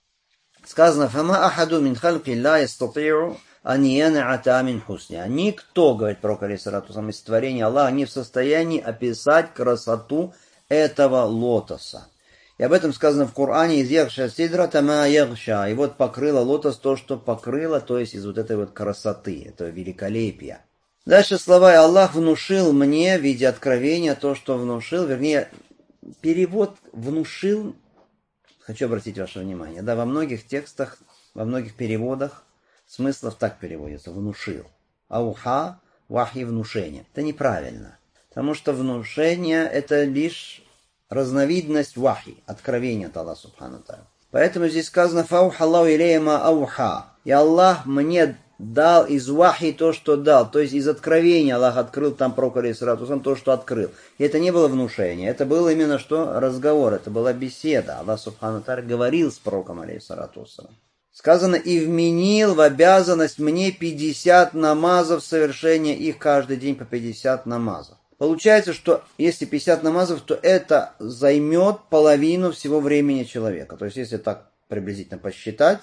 Сказано, «Фама ахаду мин халки ла ястати'у ан ян'ата мин хусня». Никто, говорит пророк алейхиссалату вассалям, из творения Аллаха не в состоянии описать красоту этого лотоса. И об этом сказано в Коране, из ягша сидра тама ягша. И вот покрыло лотос то, что покрыло, то есть из вот этой вот красоты, этого великолепия. Дальше слова, и Аллах внушил мне в виде откровения то, что внушил, вернее, перевод внушил, хочу обратить ваше внимание, да, во многих текстах, во многих переводах смыслов так переводится, внушил. Ауха, вахи, внушение. Это неправильно, потому что внушение это лишь разновидность вахи, откровения от Аллаха субхану тааля. Поэтому здесь сказано, фауха Аллаху илейя ма ауха. И Аллах мне дал из вахи то, что дал. То есть из откровения Аллах открыл там пророку алейхиссалату вассалям то, что открыл. И это не было внушение. Это было именно что? Разговор. Это была беседа. Аллах субхану тааля говорил с пророком алейхиссалату вассалям. Сказано, и вменил в обязанность мне 50 намазов, совершения их каждый день по 50 намазов. Получается, что если 50 намазов, то это займет половину всего времени человека. То есть, если так приблизительно посчитать,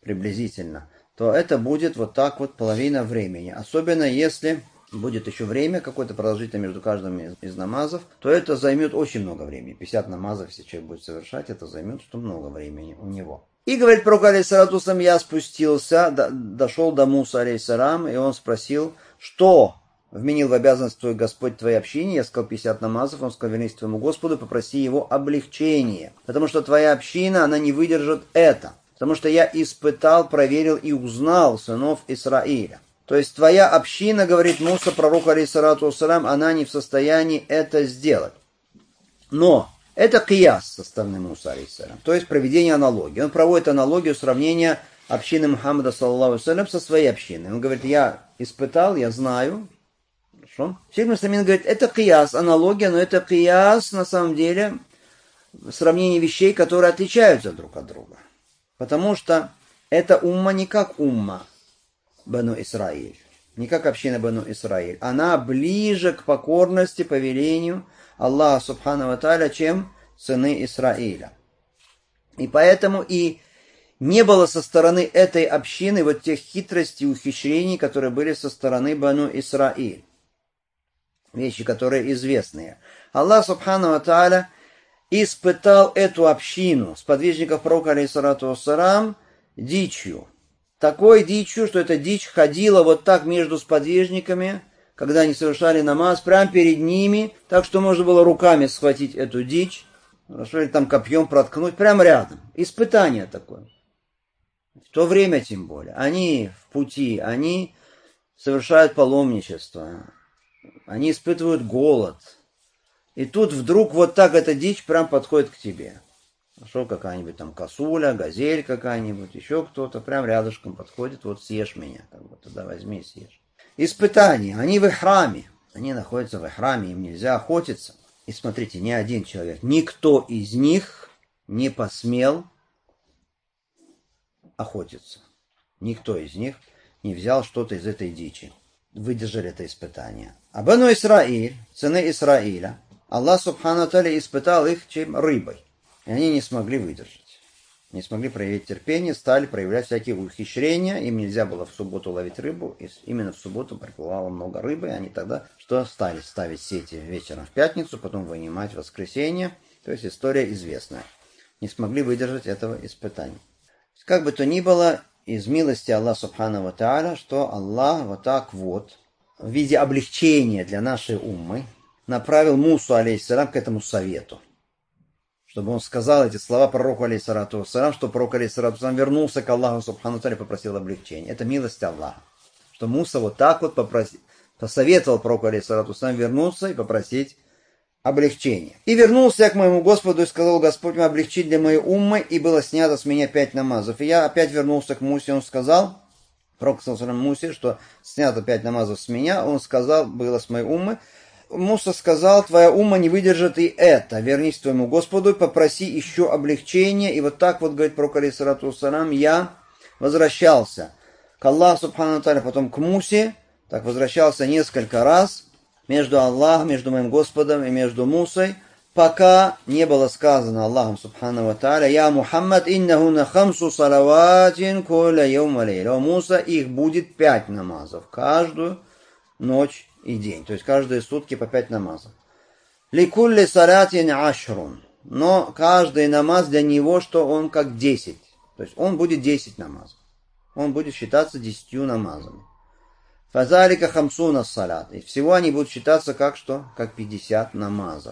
то это будет вот так вот половина времени. Особенно если будет еще время какое-то продолжительное между каждым из намазов, то это займет очень много времени. 50 намазов, если человек будет совершать, это займет что много времени у него. И говорит пророк алейхиссалату вассалям, я спустился, дошел до Мусы алейхиссалам, и он спросил, что вменил в обязанность твой Господь твоей общине? Я сказал 50 намазов, он сказал, вернись к твоему Господу, попроси его облегчения, потому что твоя община, она не выдержит это. Потому что я испытал, проверил и узнал сынов Исраиля. То есть твоя община, говорит Муса, пророку алейхиссалату вассалям, она не в состоянии это сделать. Но это кияс со стороны Муса алейхиссалям, то есть проведение аналогии. Он проводит аналогию сравнения общины Мухаммада саллаллаху алейхи вассалям со своей общиной. Он говорит, я испытал, я знаю. Хорошо. Шейх Мусамин говорит, это кияс, аналогия, но это кияс на самом деле сравнение вещей, которые отличаются друг от друга. Потому что эта умма не как умма Бану Исраиль, не как община Бану Исраиль. Она ближе к покорности, повелению Аллаха Субхану ва Тааля, чем сыны Исраиля. И поэтому и не было со стороны этой общины вот тех хитростей и ухищрений, которые были со стороны Бану Исраиль. Вещи, которые известные. Аллах Субхану ва Тааля испытал эту общину сподвижников пророка алейхиссалату вассалам дичью. Такой дичью, что эта дичь ходила вот так между сподвижниками, когда они совершали намаз, прямо перед ними, так что можно было руками схватить эту дичь, хорошо, или там копьем проткнуть, прямо рядом. Испытание такое. В то время тем более. Они в пути, они совершают паломничество, они испытывают голод. И тут вдруг вот так эта дичь прям подходит к тебе. Хорошо, какая-нибудь там косуля, газель какая-нибудь, еще кто-то прям рядышком подходит, вот съешь меня, как бы туда возьми и съешь. Испытания, они в ихраме, они находятся в ихраме, им нельзя охотиться. И смотрите, ни один человек, никто из них не посмел охотиться. Никто из них не взял что-то из этой дичи. Выдержали это испытание. А Бану Исраиль, сыны Исраиля, Аллах Субхану ва Тааля испытал их чем? Рыбой. И они не смогли выдержать. Не смогли проявить терпение, стали проявлять всякие ухищрения. Им нельзя было в субботу ловить рыбу. И именно в субботу приплывало много рыбы. И они тогда что стали ставить сети вечером в пятницу, потом вынимать в воскресенье. То есть история известная. Не смогли выдержать этого испытания. Как бы то ни было, из милости Аллаха Субхану ва Тааля, что Аллах вот так вот, в виде облегчения для нашей уммы, направил Мусу, алейхиссалям, к этому совету. Чтобы он сказал эти слова пророку, алейхиссалату вассалям, что пророк, алейхиссалату вассалям, вернулся к Аллаху Субхану ва Тааля и попросил облегчения. Это милость Аллаха. Что Муса вот так вот посоветовал пророку, алейхиссалату вассалям, вернуться и попросить облегчение. И вернулся я к моему Господу и сказал: Господь мой, облегчи для моей уммы, и было снято с меня 5 намазов. И я опять вернулся к Мусе, он сказал, пророк сказал Мусе, что снято 5 намазов с меня, он сказал, было с моей уммы. Муса сказал: твоя умма не выдержит и это, вернись к твоему Господу и попроси еще облегчения. И вот так вот, говорит пророк, алейхиссалату вассалям, я возвращался к Аллаху Субхану ва Тааля, потом к Мусе, так возвращался несколько раз, между Аллахом, между моим Господом и между Мусой, пока не было сказано Аллахом Субхану ва Тааля: «Я Мухаммад, иннахуна хамсу салаватин куля йом ва лейля». У Муса их будет 5 намазов, каждую ночь и день, то есть каждые сутки по 5 намазов. Ликулли салатин ашрун, но каждый намаз для него, что он как 10, то есть он будет 10 намазов, он будет считаться 10 намазами. Фазалика хамсуна салят. И всего они будут считаться как что? Как 50 намазов.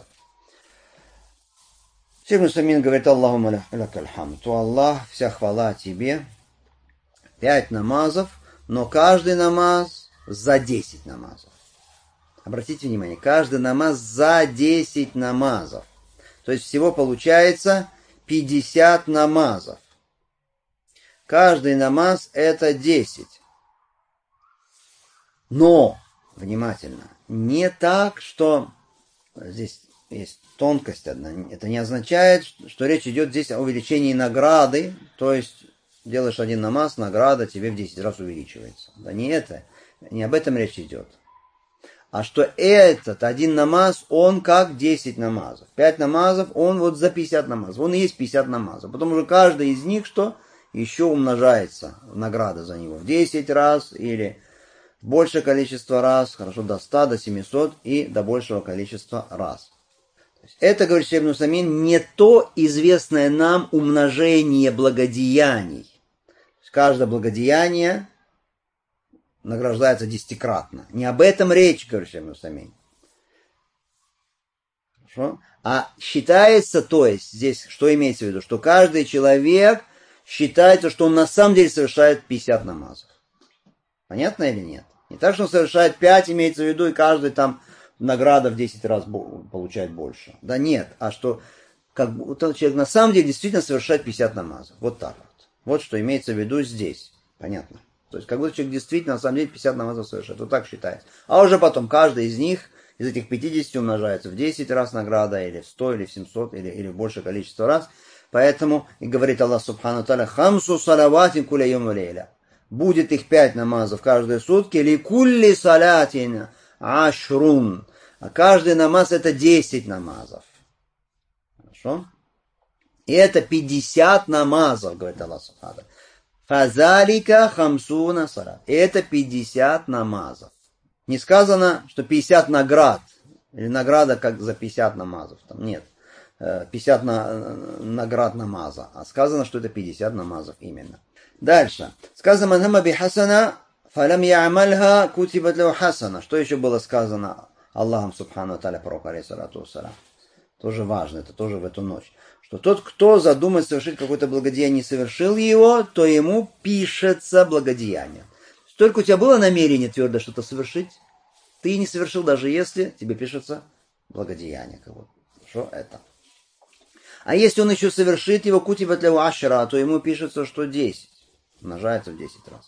Шейх Усаймин говорит: Аллахумма лакаль хамд. То Аллах, вся хвала тебе. 5 намазов, но каждый намаз за 10 намазов. Обратите внимание, каждый намаз за 10 намазов. То есть всего получается 50 намазов. Каждый намаз это 10. Но, внимательно, не так, что здесь есть тонкость одна. Это не означает, что речь идет здесь о увеличении награды, то есть делаешь один намаз, награда тебе в 10 раз увеличивается. Да не это, не об этом речь идет. А что этот один намаз, он как 10 намазов. 5 намазов, он вот за 50 намазов. Он и есть 50 намазов. Потом уже каждый из них, что еще умножается, награда за него в 10 раз или большее количество раз, хорошо, до 100, до 700 и до большего количества раз. Это, говорит Шейх Усаймин, не то известное нам умножение благодеяний. Каждое благодеяние награждается 10-кратно. Не об этом речь, говорит Шейх Усаймин. Хорошо? А считается, то есть, здесь что имеется в виду? Что каждый человек считается, что он на самом деле совершает 50 намазов. Понятно или нет? Не так, что он совершает 5, имеется в виду, и каждый там награда в 10 раз получает больше. Да нет, а что как будто человек на самом деле действительно совершает 50 намазов. Вот так вот. Вот что имеется в виду здесь. Понятно? То есть как будто человек действительно на самом деле 50 намазов совершает. Вот так считается. А уже потом каждый из них, из этих 50 умножается в 10 раз награда, или в 100, или в 700, или в большее количество раз. Поэтому и говорит Аллах Субхану Тааля: «Хамсу салаватин куля йом ва лейля». Будет их 5 намазов каждые сутки. Ликулли салятин ашрун. А каждый намаз это 10 намазов. Хорошо? И это 50 намазов, говорит Аллах Субхану. Фазалика хамсуна салат. Это 50 намазов. Не сказано, что 50 наград. Или награда как за 50 намазов. Там нет. 50 наград намаза. А сказано, что это 50 намазов именно. Дальше. Сказано: «Манхамма би хасана, фалям я'мальха, кутибат лаху хасана». Что еще было сказано Аллахом Субхану Тааля пророку, алейхиссалату вассалям? Тоже важно, это тоже в эту ночь. Что тот, кто задумает совершить какое-то благодеяние и совершил его, то ему пишется благодеяние. Только у тебя было намерение твердо что-то совершить, ты не совершил, даже если тебе пишется благодеяние кого-то. Что это? А если он еще совершит его кутибат лаху ашра, то ему пишется, что 10. Умножается в 10 раз.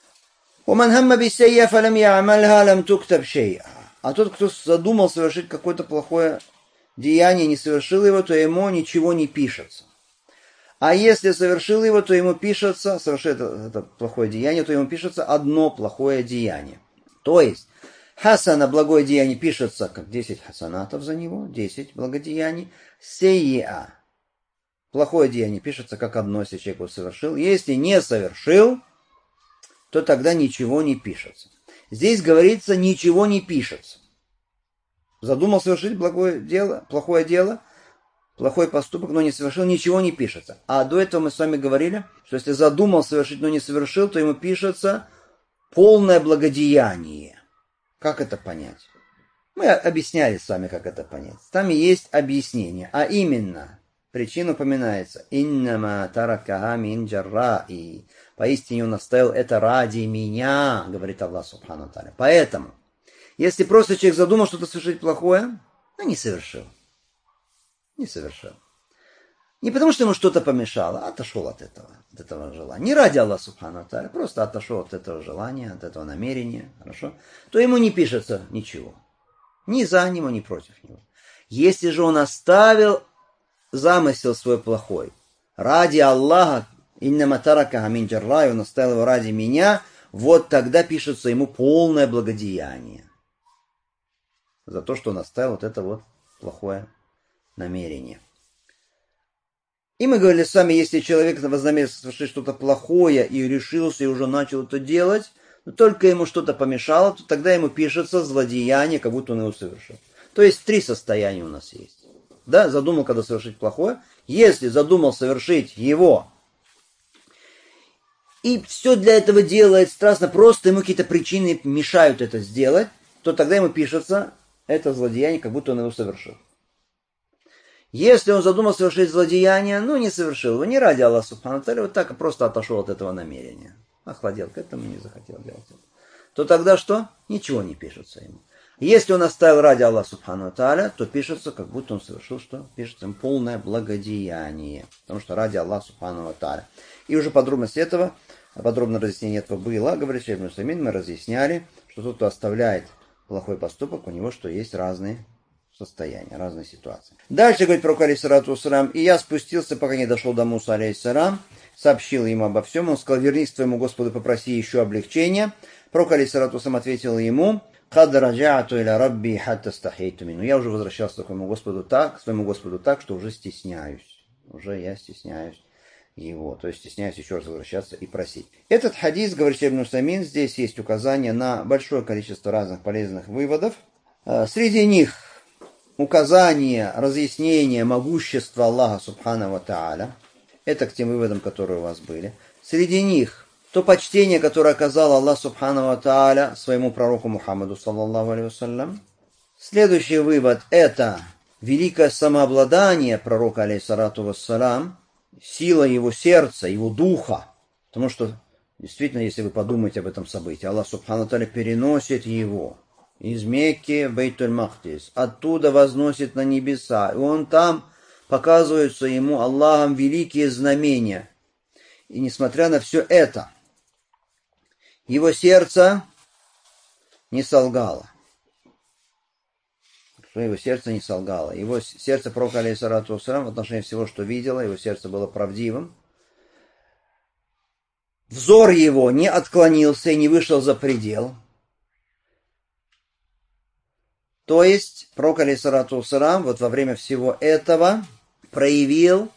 А тот, кто задумал совершить какое-то плохое деяние, не совершил его, то ему ничего не пишется. А если совершил его, то ему пишется, совершит это плохое деяние, то ему пишется одно плохое деяние. То есть, хасана, благое деяние, пишется как 10 хасанатов за него, 10 благодеяний. Сейя, Плохое деяние пишется как одно, если человек его совершил. Если не совершил, то тогда ничего не пишется. Здесь говорится, ничего не пишется. Задумал совершить плохое дело, плохой поступок, но не совершил, ничего не пишется. А до этого мы с вами говорили, что если задумал совершить, но не совершил, то ему пишется полное благодеяние. Как это понять? Мы объясняли с вами, как это понять. Там и есть объяснение, а именно, причина упоминается. «Иннама таракаха мин джарраи». Поистине он оставил это ради меня, говорит Аллах Субхану Тааля. Поэтому, если просто человек задумал что-то совершить плохое, но не совершил. Не совершил. Не потому, что ему что-то помешало, а отошел от этого желания. Не ради Аллаха Субхану Тааля, просто отошел от этого желания, от этого намерения, хорошо? То ему не пишется ничего. Ни за него, ни против него. Если же он оставил замысел свой плохой, ради Аллаха, иннама таракаха мин джарраи, он оставил его ради меня, вот тогда пишется ему полное благодеяние. За то, что он оставил вот это вот плохое намерение. И мы говорили с вами, если человек вознамерился совершить что-то плохое и решился, и уже начал это делать, но только ему что-то помешало, то тогда ему пишется злодеяние, как будто он его совершил. То есть 3 состояния у нас есть. Да, задумал, когда совершить плохое. Если задумал совершить его, и все для этого делает страстно, просто ему какие-то причины мешают это сделать, то тогда ему пишется это злодеяние, как будто он его совершил. Если он задумал совершить злодеяние, но не совершил его, не ради Аллаха Субхану Тааля, вот так просто отошел от этого намерения. Охладел к этому, не захотел делать это. То тогда что? Ничего не пишется ему. Если он оставил ради Аллаха Субхану Тааля, то пишется, как будто он совершил что? Пишется ему полное благодеяние. Потому что ради Аллаха Субхану Тааля. И уже подробности этого, подробное разъяснение этого было, говорит Шейх ибн Усаймин, мы разъясняли, что тот, кто оставляет плохой поступок, у него что есть разные состояния, разные ситуации. Дальше говорит пророк алейхиссалату вассалям, и я спустился, пока не дошел до Мусы алейхиссалям, сообщил ему обо всем, он сказал, вернись к твоему Господу, попроси еще облегчения. Пророк алейхиссалату вассалям ответил ему, «Кад раджа'ту иля рабби хатта стахейту мину». Я уже возвращался к своему Господу так, что уже стесняюсь. Уже я стесняюсь его. То есть стесняюсь еще раз возвращаться и просить. Этот хадис, говорит Ибн Усаймин, здесь есть указание на большое количество разных полезных выводов. Среди них указание, разъяснение могущества Аллаха Субхану ва Тааля. Это к тем выводам, которые у вас были. Среди них то почтение, которое оказал Аллах Субхану ва Тааля своему пророку Мухаммаду, саллаллаху алейхи вассалям. Следующий вывод – это великое самообладание пророка, алейхиссалату вассалям, сила его сердца, его духа. Потому что, действительно, если вы подумаете об этом событии, Аллах Субхану ва Тааля переносит его из Мекки в Бейтуль-Мақдис, оттуда возносит на небеса, и он там показываются ему Аллахом великие знамения. И несмотря на все это, его сердце не солгало. Его сердце не солгало. Его сердце пророка алейхиссалату вассалям в отношении всего, что видело, его сердце было правдивым. Взор его не отклонился и не вышел за предел. То есть пророк алейхиссалату вассалям вот во время всего этого проявил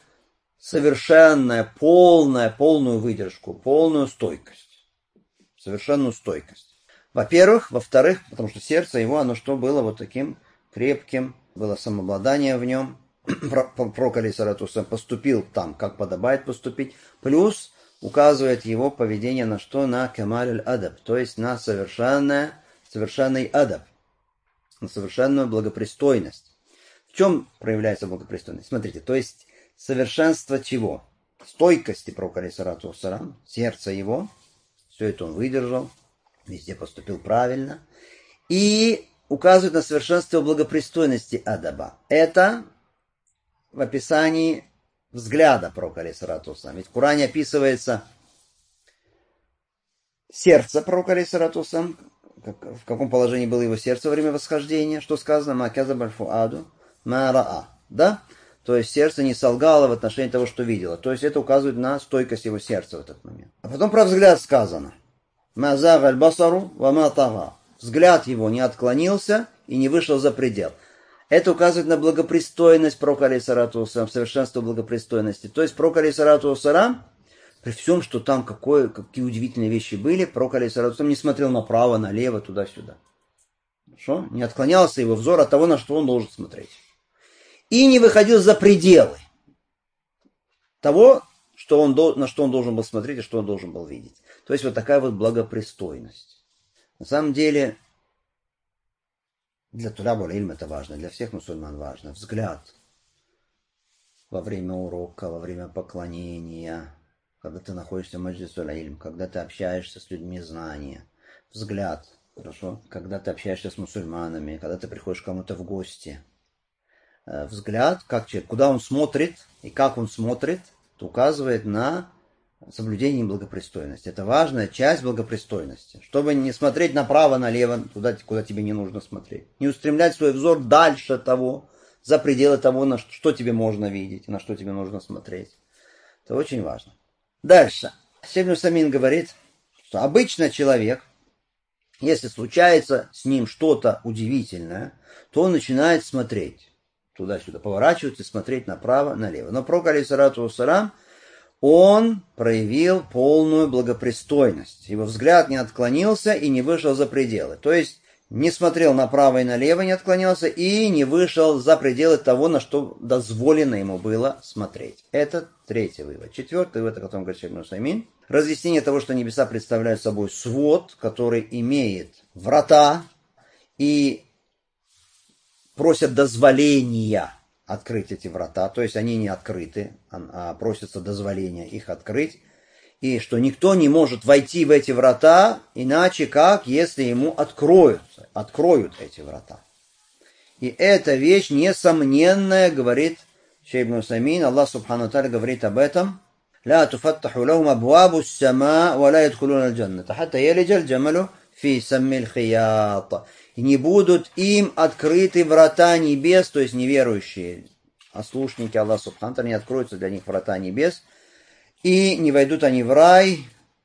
полную выдержку, полную стойкость. Совершенную стойкость. Во-первых. Во-вторых, потому что сердце его, оно что было вот таким крепким, было самообладание в нем. Пророк алейхиссалату вассалям поступил там, как подобает поступить. Плюс указывает его поведение на что? На камаль адаб, то есть на совершенный адаб, на совершенную благопристойность. В чем проявляется благопристойность? Смотрите, то есть совершенство чего? Стойкости пророка алейхиссалату вассалям, сердца его. Все это он выдержал, везде поступил правильно. И указывает на совершенство благопристойности адаба. Это в описании взгляда пророка алейхиссалату вассалям. Ведь в Коране описывается сердце пророка алейхиссалату вассалям, в каком положении было его сердце во время восхождения. Что сказано? «Ма казаба аль-фуаду ма раа». Да? То есть сердце не солгало в отношении того, что видело. То есть это указывает на стойкость его сердца в этот момент. А потом про взгляд сказано. «Ма зага аль-басару ва ма тага». Взгляд его не отклонился и не вышел за предел. Это указывает на благопристойность пророка алейхиссалату вассалам, совершенство благопристойности. То есть пророк алейхиссалату вассалам, при всем, что там какие удивительные вещи были, пророк алейхиссалату вассалам не смотрел направо, налево, туда-сюда. Хорошо? Не отклонялся его взор от того, на что он должен смотреть. И не выходил за пределы того, на что он должен был смотреть и что он должен был видеть. То есть вот такая вот благопристойность. На самом деле, для туляба илм это важно, для всех мусульман важно. Взгляд во время урока, во время поклонения, когда ты находишься в маджлис илм, когда ты общаешься с людьми знания. Взгляд, хорошо? Когда ты общаешься с мусульманами, когда ты приходишь к кому-то в гости. Взгляд, как человек, куда он смотрит и как он смотрит, это указывает на соблюдение благопристойности. Это важная часть благопристойности. Чтобы не смотреть направо, налево, туда, куда тебе не нужно смотреть. Не устремлять свой взор дальше того, за пределы того, на что тебе можно видеть, на что тебе нужно смотреть. Это очень важно. Дальше. Шейх ибн Усаймин говорит, что обычно человек, если случается с ним что-то удивительное, то он начинает смотреть туда-сюда, поворачиваться и смотреть направо, налево. Но пророк алейхиссалату вассалам, он проявил полную благопристойность. Его взгляд не отклонился и не вышел за пределы. То есть не смотрел направо и налево, не отклонялся и не вышел за пределы того, на что дозволено ему было смотреть. Это третий вывод. Четвертый вывод, о котором говорит шейх ибн Усаймин. Разъяснение того, что небеса представляют собой свод, который имеет врата и просят дозволения открыть эти врата, то есть они не открыты, а просятся дозволения их открыть, и что никто не может войти в эти врата, иначе как, если ему откроют эти врата. И эта вещь несомненная, говорит шейх ибн Усаймин, Аллах субхану ва тааля говорит об этом, لا تفتح لهم أبواب السماء ولا يدخلون الجنة حتى يلج الجمل في سم الخياط. И не будут им открыты врата небес, то есть неверующие, ослушники Аллаха субхану ва тааля, не откроются для них врата небес, и не войдут они в рай,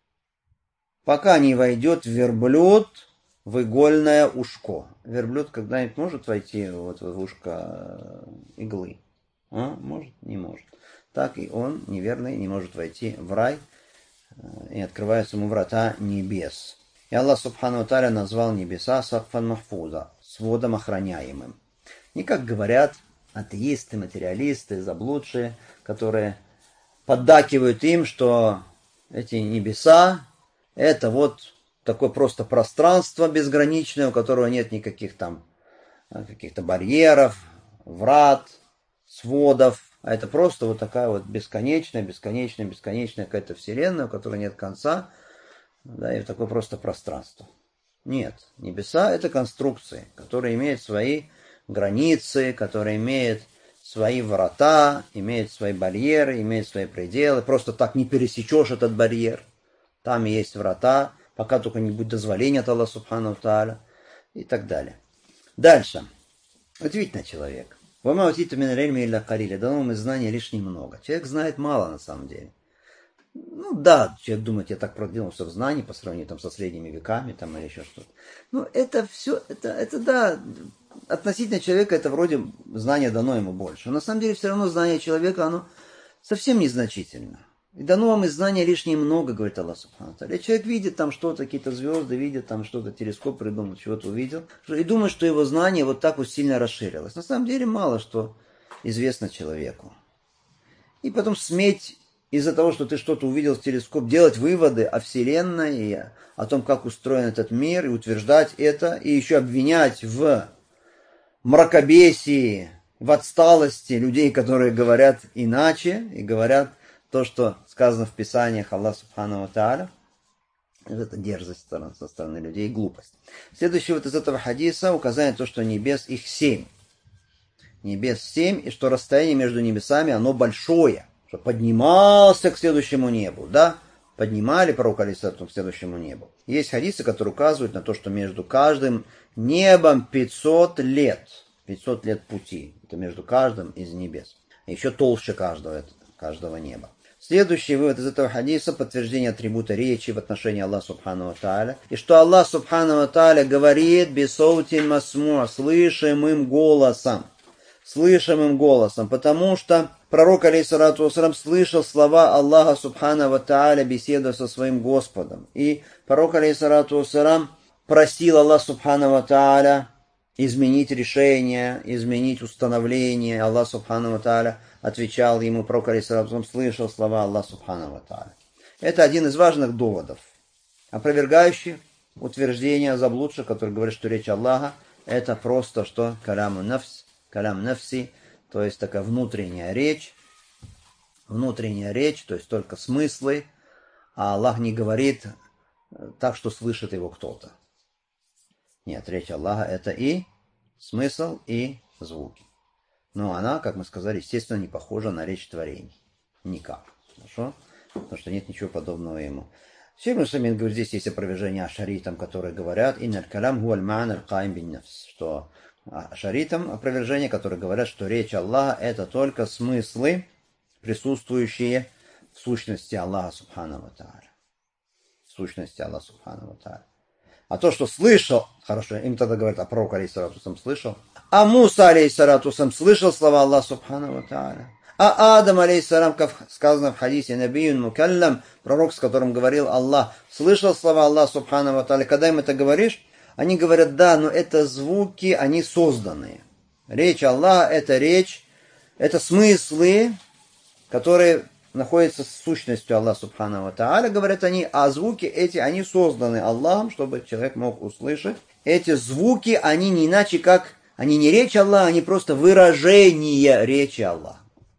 пока не войдет верблюд в игольное ушко. Верблюд когда-нибудь может войти вот в ушко иглы? Может? Не может. Так и он, неверный, не может войти в рай, и открываются ему врата небес. И Аллах субхану ва тааля назвал небеса сакфан махфуза, сводом охраняемым. Не как говорят атеисты, материалисты, заблудшие, которые поддакивают им, что эти небеса это вот такое просто пространство безграничное, у которого нет никаких там каких-то барьеров, врат, сводов. А это просто вот такая вот бесконечная какая-то вселенная, у которой нет конца, да, и такое просто пространство. Нет, небеса это конструкции, которые имеют свои границы, которые имеют свои врата, имеют свои барьеры, имеют свои пределы. Просто так не пересечешь этот барьер. Там есть врата, пока только не будет дозволения от Аллаха субхану ва тааля и так далее. Дальше. Удивительный человек. Дано вам из знания лишь немного. Человек знает мало на самом деле. Ну да, человек думает, я так продвинулся в знании по сравнению там, со средними веками там, или еще что-то. Ну это все, это да, относительно человека это вроде знание дано ему больше. Но на самом деле все равно знание человека, оно совсем незначительно. И дано вам из знания лишь немного, говорит Аллах субхану ва тааля. Человек видит там что-то, какие-то звезды, видит там что-то, телескоп придумал, чего-то увидел. И думает, что его знание вот так вот сильно расширилось. На самом деле мало что известно человеку. И потом сметь из-за того, что ты что-то увидел в телескоп, делать выводы о Вселенной, и о том, как устроен этот мир, и утверждать это, и еще обвинять в мракобесии, в отсталости людей, которые говорят иначе, и говорят то, что сказано в Писаниях Аллаха субхану ва тааля. Это дерзость со стороны людей, глупость. Следующий вот из этого хадиса указание на то, что небес их 7. Небес 7, и что расстояние между небесами, оно большое. Что поднимался к следующему небу, да? Поднимали пророка алейхиссалату к следующему небу. Есть хадисы, которые указывают на то, что между каждым небом 500 лет. 500 лет пути. Это между каждым из небес. Еще толще каждого неба. Следующий вывод из этого хадиса — подтверждение атрибута речи в отношении Аллаха субхану ва тааля. И что Аллах субхану ва тааля говорит бисаутин масмуа, слышимым голосом. слышимым голосом, потому что пророк, алейхиссалату вассалам, слышал слова Аллаха субхана ва тааля, беседуя со своим Господом. И пророк, алейхиссалату вассалам, просил Аллаха субхана ва тааля изменить решение, изменить установление. Аллах субхана ва тааля отвечал ему, пророк, алейхиссалату вассалам, слышал слова Аллаха субхана ва тааля. Это один из важных доводов, опровергающих утверждение заблудших, которые говорят, что речь Аллаха это просто что калям нафси, то есть такая внутренняя речь, то есть только смыслы, а Аллах не говорит так, что слышит его кто-то. Нет, речь Аллаха это и смысл, и звуки. Но она, как мы сказали, естественно, не похожа на речь творений. Никак. Хорошо? Потому что нет ничего подобного ему. Шейх Мусамин говорит, здесь есть опровержение ашаритам, которые говорят, что ашаритам опровержение, которые говорят, что речь Аллаха это только смыслы, присутствующие в сущности Аллаха субхану ва тааля. В сущности Аллаха субхану ва тааля. А то, что слышал, хорошо, им тогда говорят, а пророк алейхиссалату вассалам слышал, а Муса алейхиссалату вассалам слышал слова Аллаха субхану ва тааля. А Адам, алейхиссалам, как сказано в хадисе, набиюн мукаллам, пророк, с которым говорил Аллах, слышал слова Аллаха субхану ва тааля. Когда им это говоришь, они говорят, да, но это звуки, они созданные. Речь Аллаха, это смыслы, которые находятся с сущностью Аллаха субхану ва тааля, говорят они, а звуки эти, они созданы Аллахом, чтобы человек мог услышать. Эти звуки, они не иначе как, они не речь Аллаха, они просто выражение речи Аллаха.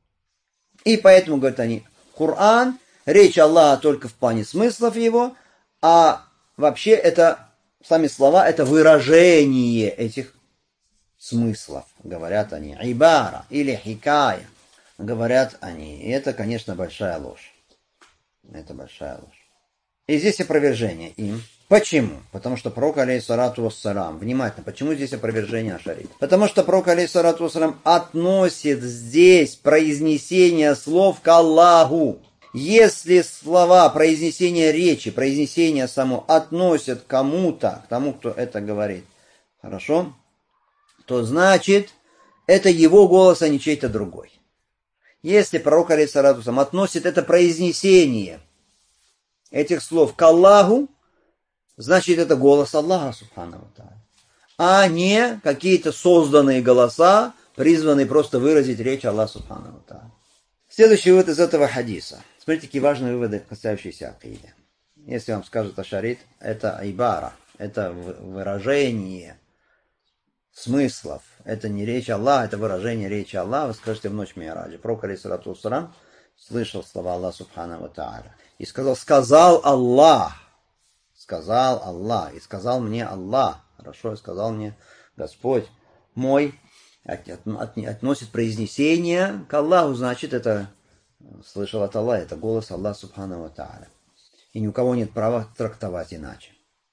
И поэтому, говорят они, Коран, речь Аллаха только в плане смыслов его, а вообще это, сами слова, это выражение этих смыслов, говорят они. Ибара или хикая, говорят они. И это, конечно, большая ложь. Это большая ложь. И здесь опровержение им. Почему? Потому что пророк, алейхиссалату вассалам, внимательно, почему здесь опровержение ашарит? Потому что пророк, алейхиссалату вассалам, относит здесь произнесение слов к Аллаху. Если слова, произнесение речи, произнесение само относят к кому-то, к тому, кто это говорит, хорошо, то значит, это его голос, а не чей-то другой. Если пророк, алейхиссалату вассалам, относит это произнесение этих слов к Аллаху, значит, это голос Аллаха, субхану ва тааля, а не какие-то созданные голоса, призванные просто выразить речь Аллаха, субхану ва тааля. Следующий вывод из этого хадиса. Смотрите, какие важные выводы, касающиеся акиды. Если вам скажут ашарит, это ибара, это выражение смыслов. Это не речь Аллаха, это выражение речи Аллаха. Вы скажете в ночь Ми'раджа. Пророк, алейхиссалату вассалам, слышал слова Аллаха, субхану ва тааля. И сказал Аллах. Сказал Аллах, и сказал мне Аллах, хорошо, и сказал мне Господь мой, относит произнесение к Аллаху, значит, это слышал от Аллаха, это голос Аллаха субхану ва тааля. И ни у кого нет права трактовать иначе.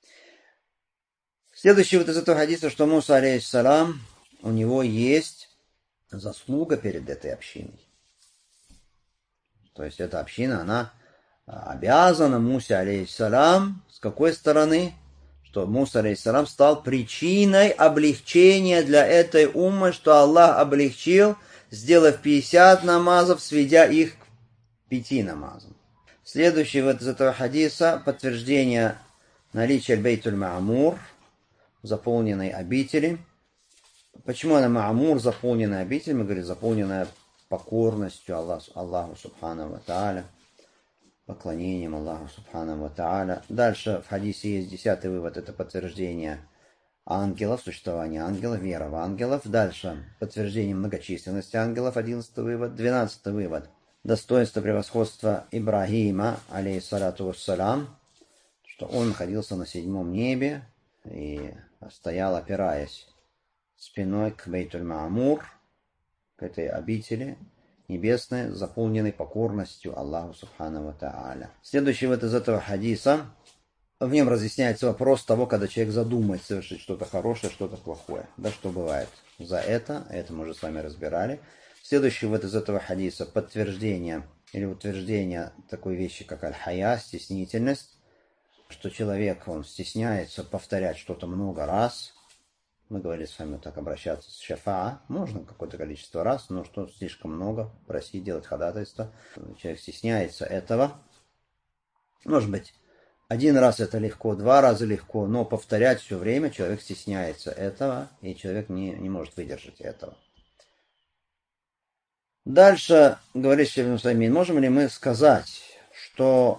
Следующий вот из этого хадиса, что Муса, алейхиссалам, у него есть заслуга перед этой общиной. То есть эта община, она обязана Мусе, алейхиссалам, с какой стороны? Что Муса, алейхиссалам, стал причиной облегчения для этой уммы, что Аллах облегчил, сделав 50 намазов, сведя их к 5 намазам. Следующий вот из этого хадиса подтверждение наличия Бейтуль-Ма'мур, заполненной обители. Почему она Ма'мур, заполненная обитель? Мы говорим, заполненная покорностью Аллаху субхану ва тааля, поклонением Аллаху субхану ва тааля. Дальше в хадисе есть 10-й вывод, это подтверждение ангелов, существования ангелов, вера в ангелов. Дальше подтверждение многочисленности ангелов, 11-й вывод. 12-й вывод, достоинство превосходства Ибрагима, алейхиссалату вассалам, что он находился на 7-м небе и стоял, опираясь спиной к Бейтуль-Ма'мур, к этой обители небесной, заполненной покорностью Аллаху субхану ва тааля. Следующий вот из этого хадиса, в нем разъясняется вопрос того, когда человек задумает совершить что-то хорошее, что-то плохое. Да, что бывает за это мы уже с вами разбирали. Следующий вот из этого хадиса подтверждение или утверждение такой вещи, как аль-хая, стеснительность, что человек, он стесняется повторять что-то много раз, Мы говорили с вами так обращаться с шафаа. Можно какое-то количество раз, но что слишком много. Просить, делать ходатайство. Человек стесняется этого. Может быть, один раз это легко, два раза легко, но повторять все время человек стесняется этого, и человек не может выдержать этого. Дальше, говорит Шейх ибн Усаймин, можем ли мы сказать, что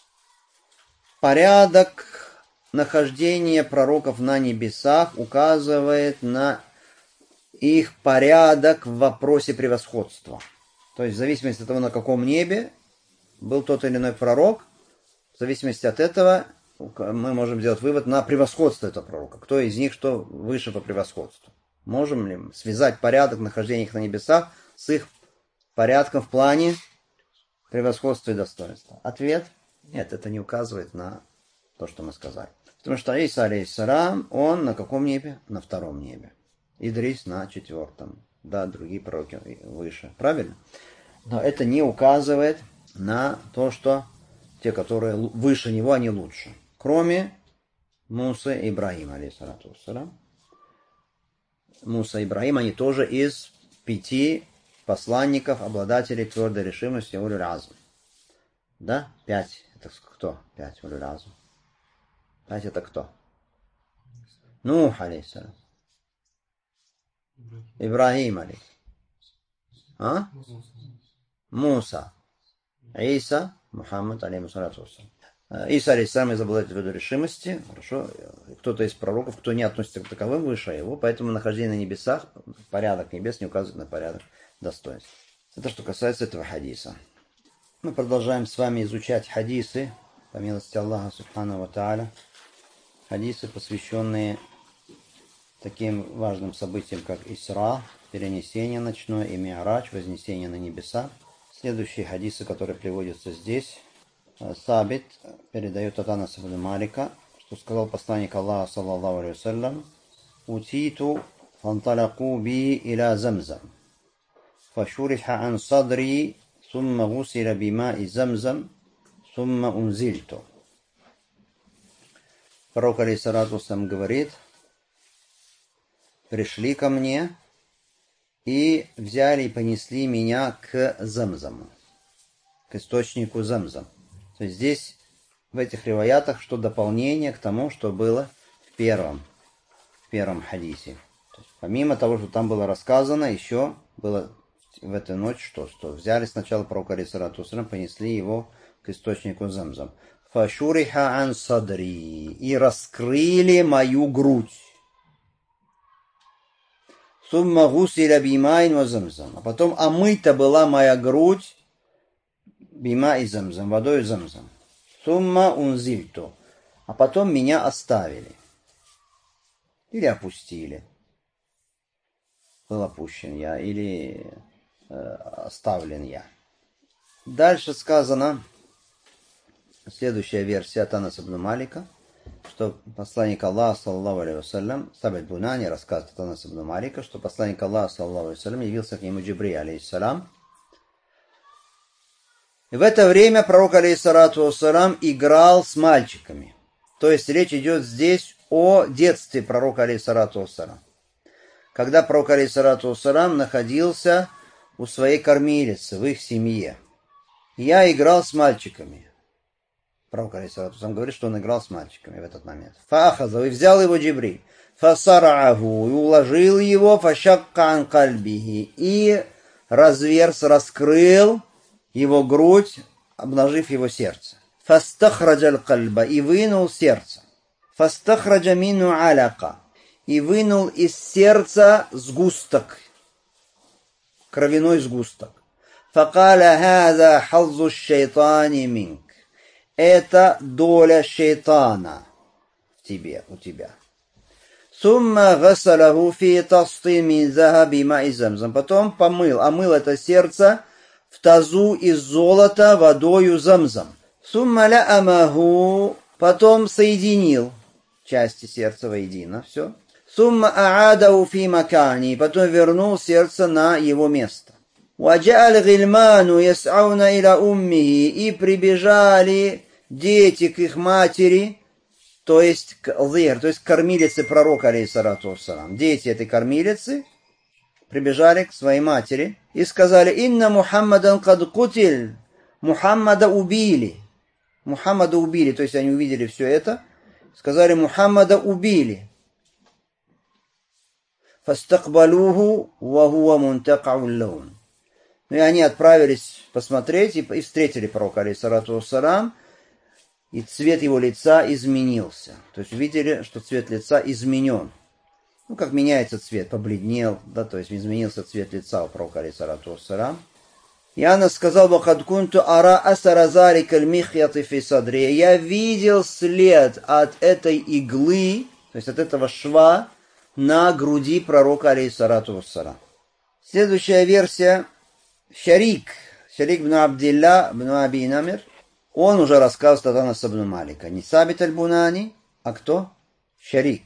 порядок нахождения пророков на небесах указывает на их порядок в вопросе превосходства? То есть в зависимости от того, на каком небе был тот или иной пророк, в зависимости от этого мы можем сделать вывод на превосходство этого пророка. Кто из них что выше по превосходству? Можем ли связать порядок нахождения их на небесах с их порядком в плане превосходства и достоинства? Ответ – нет, это не указывает на то, что мы сказали. Потому что Иса, алейхиссалям, он на каком небе? На втором небе. Идрис на 4-м. Да, другие пророки выше. Правильно? Но это не указывает на то, что те, которые выше него, они лучше. Кроме Мусы и Ибрахима, алейхиссалату вассалям. Муса и Ибрахим, они тоже из 5 посланников, обладателей твердой решимости улюль азм. Да? 5. Это кто? 5 улюль азм. 5 это кто? Нух, алейхиссалям. Ибрахим, алейхиссалям. А? Муса. Иса, Мухаммад, алейхиссалату вассалям. Иса, алейхиссалям, из обладателей твердой решимости. Хорошо. Кто-то из пророков, кто не относится к таковым, выше его. Поэтому нахождение на небесах, порядок небес не указывает на порядок достоинств. Это что касается этого хадиса. Мы продолжаем с вами изучать хадисы, по милости Аллаха субхану ва тааля. Хадисы, посвященные таким важным событиям, как Исра, перенесение ночное, и Ми'радж, вознесение на небеса. Следующие хадисы, которые приводятся здесь. Сабит передает от Анаса ибн Малика, что сказал посланник Аллаха, саллаллаху алейхи вассалям: «Утиту фанталаку би иля замзам, фашуриха ан садри, сумма гусиля бимаи замзам, сумма унзильту». Пророк, алейхиссалату вассалям, говорит: «Пришли ко мне и взяли и понесли меня к Замзаму, к источнику Замзам». То есть здесь, в этих риваятах, что дополнение к тому, что было в первом хадисе. То есть, помимо того, что там было рассказано, еще было в эту ночь что взяли сначала пророка, алейхиссалату вассалям, понесли его к источнику Замзам. «Фашуриха ан садри» и раскрыли мою грудь. «Сумма гусиля бимайн ва замзам». А потом омыта была моя грудь бима и замзам, водой замзам. «Сумма унзильту». А потом меня оставили. Или опустили. Был опущен я, или оставлен я. Дальше сказано, следующая версия от Анаса ибн Малика, что посланник Аллаха, саллаллаху алейхи вассалям, Сабит Бунани рассказывает от Анаса ибн Малика, что посланник Аллаха, саллаллаху алейхи вассалям, явился к нему Джибриль, алейхиссалям. И в это время пророк, алейхиссалату вассалям, играл с мальчиками. То есть речь идет здесь о детстве пророка, алейхиссалату вассалям. Когда пророк, алейхиссалату вассалям, находился у своей кормилицы, в их семье. Я играл с мальчиками. Пророк, алейхиссалату вассалям, говорит, что он играл с мальчиками в этот момент. Фаахаза, и взял его Джибриль. Фасараху, и уложил его, фашакка ан кальбихи, и раскрыл его грудь, обнажив его сердце. Фастахраджаль кальба, и вынул сердце. Фастахраджа мину аляка, и вынул из сердца сгусток, кровяной сгусток. Факаля хаза хаззу шайтани минк. Это доля шайтана в тебе, у тебя. Сумма гасалаху фи тасти мин захаби ма'i замзам. Потом омыл это сердце в тазу из золота водою замзам. Сумма ля амаху. Потом соединил части сердца воедино, все. Сумма а'адаху фи макани. Потом вернул сердце на его место. Ваджа'аль гильману яс'ауна иля уммихи. И прибежали дети к их матери, то есть кормилицы пророка, алейхиссалату вассалам. Дети этой кормилицы прибежали к своей матери и сказали: «Инна Мухаммадан кад кутиль». Мухаммада убили. Мухаммада убили, то есть они увидели все это. Сказали: Мухаммада убили. «Фастакбалуху ва хуа мунтакаун лаун». И они отправились посмотреть и встретили пророка, алейхиссалату вассалам, и цвет его лица изменился. То есть увидели, что цвет лица изменен. Ну, как меняется цвет, побледнел, да, то есть изменился цвет лица у пророка, алейхиссалату вассалам. И Анас сказал: «Вахад кунту ара асара зарика аль-михьяти фи садри». Я видел след от этой иглы, то есть от этого шва, на груди пророка, алейхиссалату вассалам. Следующая версия. Шарик бн Абдилля бн Аби Намир, он уже рассказывает от Анаса бн Малика. Не Сабит аль-Бунани, а кто? Шарик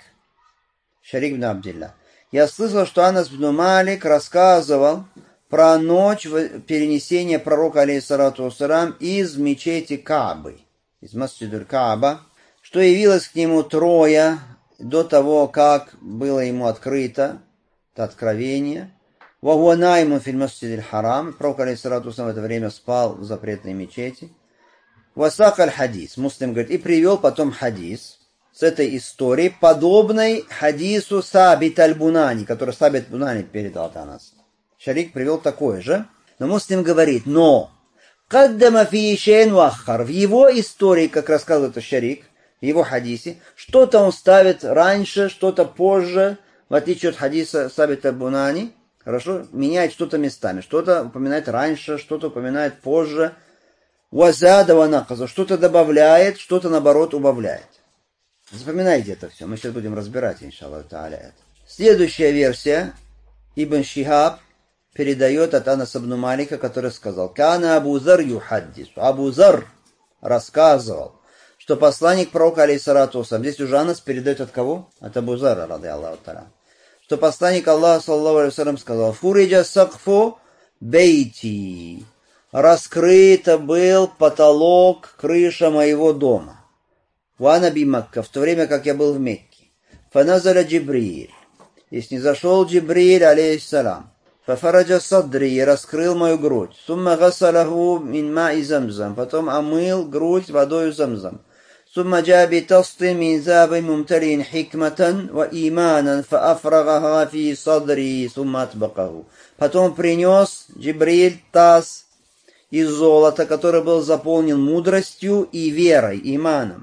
бн Абдилля. Я слышал, что Анас бн Малик рассказывал про ночь перенесения пророка, алейхиссалату вассалам, из мечети Каабы, из Масджид Кааба, что явилось к нему трое до того, как было ему открыто это откровение. Вагуанайму фильм Масджид Харам, пророк, алейхиссалату вассалам, в это время спал в запретной мечети. Васак аль-хадис, Муслим говорит, и привел потом хадис с этой историей, подобной хадису Сабит аль-Бунани, который Сабит аль-Бунани передал от Анаса. Шарик привел такое же, но Муслим говорит: но каддама фи шейн ваххар, в его истории, как рассказывает Шарик, в его хадисе, что-то он ставит раньше, что-то позже, в отличие от хадиса Сабит аль-Бунани. Хорошо, меняет что-то местами, что-то упоминает раньше, что-то упоминает позже. Вазада ванаказа, что-то добавляет, что-то наоборот убавляет. Запоминайте это все, мы сейчас будем разбирать, иншаллах тааля. Следующая версия. Ибн Шихаб передает от Анаса бн Малика, который сказал: «Кана Абу Зар юхаддис». Абу Зар рассказывал, что посланник пророка, алейхиссалату вассалам, здесь уже Анас передает от кого? От Абу Зара, ради Аллаху та'аля. Что посланник Аллаха, саллаллаху алейхи вассалям, сказал: «Фуриджа сакфу бейти». Раскрыт был потолок, крыша моего дома. Вана би Макка, в то время как я был в Мекке. Фаназаля Джибриль. И снизошел Джибриль, алейхиссалам. Фафараджа садри, раскрыл мою грудь. Сумма гасалаху мин ма'i замзам. Потом омыл грудь водою замзам. Сумма джаби тасты мин забы мумталин хикматан ва иманан фаафрагага фи садри сумма атбакаху. Потом принес Джибриль таз из золота, который был заполнен мудростью и верой, иманом.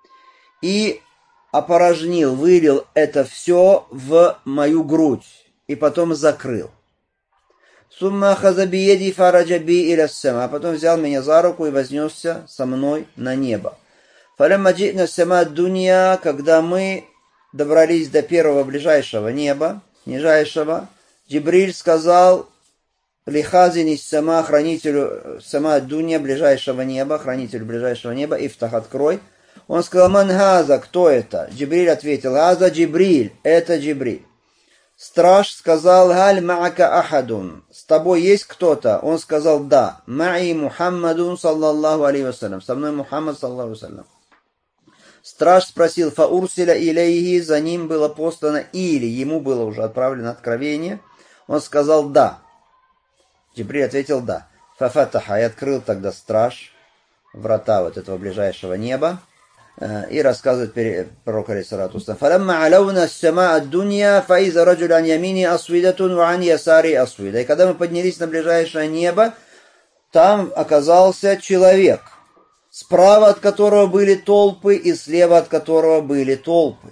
И опорожнил, вылил это все в мою грудь. И потом закрыл. Сумма хазабиеди фараджаби иля сама. А потом взял меня за руку и вознесся со мной на небо. Фалямма джитна сама дунья, когда мы добрались до первого ближайшего неба, нижайшего, Джибриль сказал лихазини сама, хранителю сама дунья, ближайшего неба, хранителю ближайшего неба, ифтах, открой. Он сказал: «Манхаза, кто это?» Джибриль ответил: «Аза Джибриль, это Джибриль». Страж сказал: «Галь ма'ака ахадун, с тобой есть кто-то?» Он сказал: «Да». «Ма'и Мухаммадун, саллаллаху алейхи вассалям, со мной Мухаммад, саллаллаху алейхи вассалям». Страж спросил: «Фаурсиля илейхи», за ним было послано или ему было уже отправлено откровение? Он сказал: «Да». Джибриль ответил: «Да». «Фафатаха», и открыл тогда страж врата вот этого ближайшего неба. И рассказывает пророк, алейхиссалату вассалам: «Фаламма алауна ссамаа ад-дунья, фаиза раджуль ан ямини асвидатун ва ан ясари асвида». И когда мы поднялись на ближайшее небо, там оказался человек, справа от которого были толпы и слева от которого были толпы.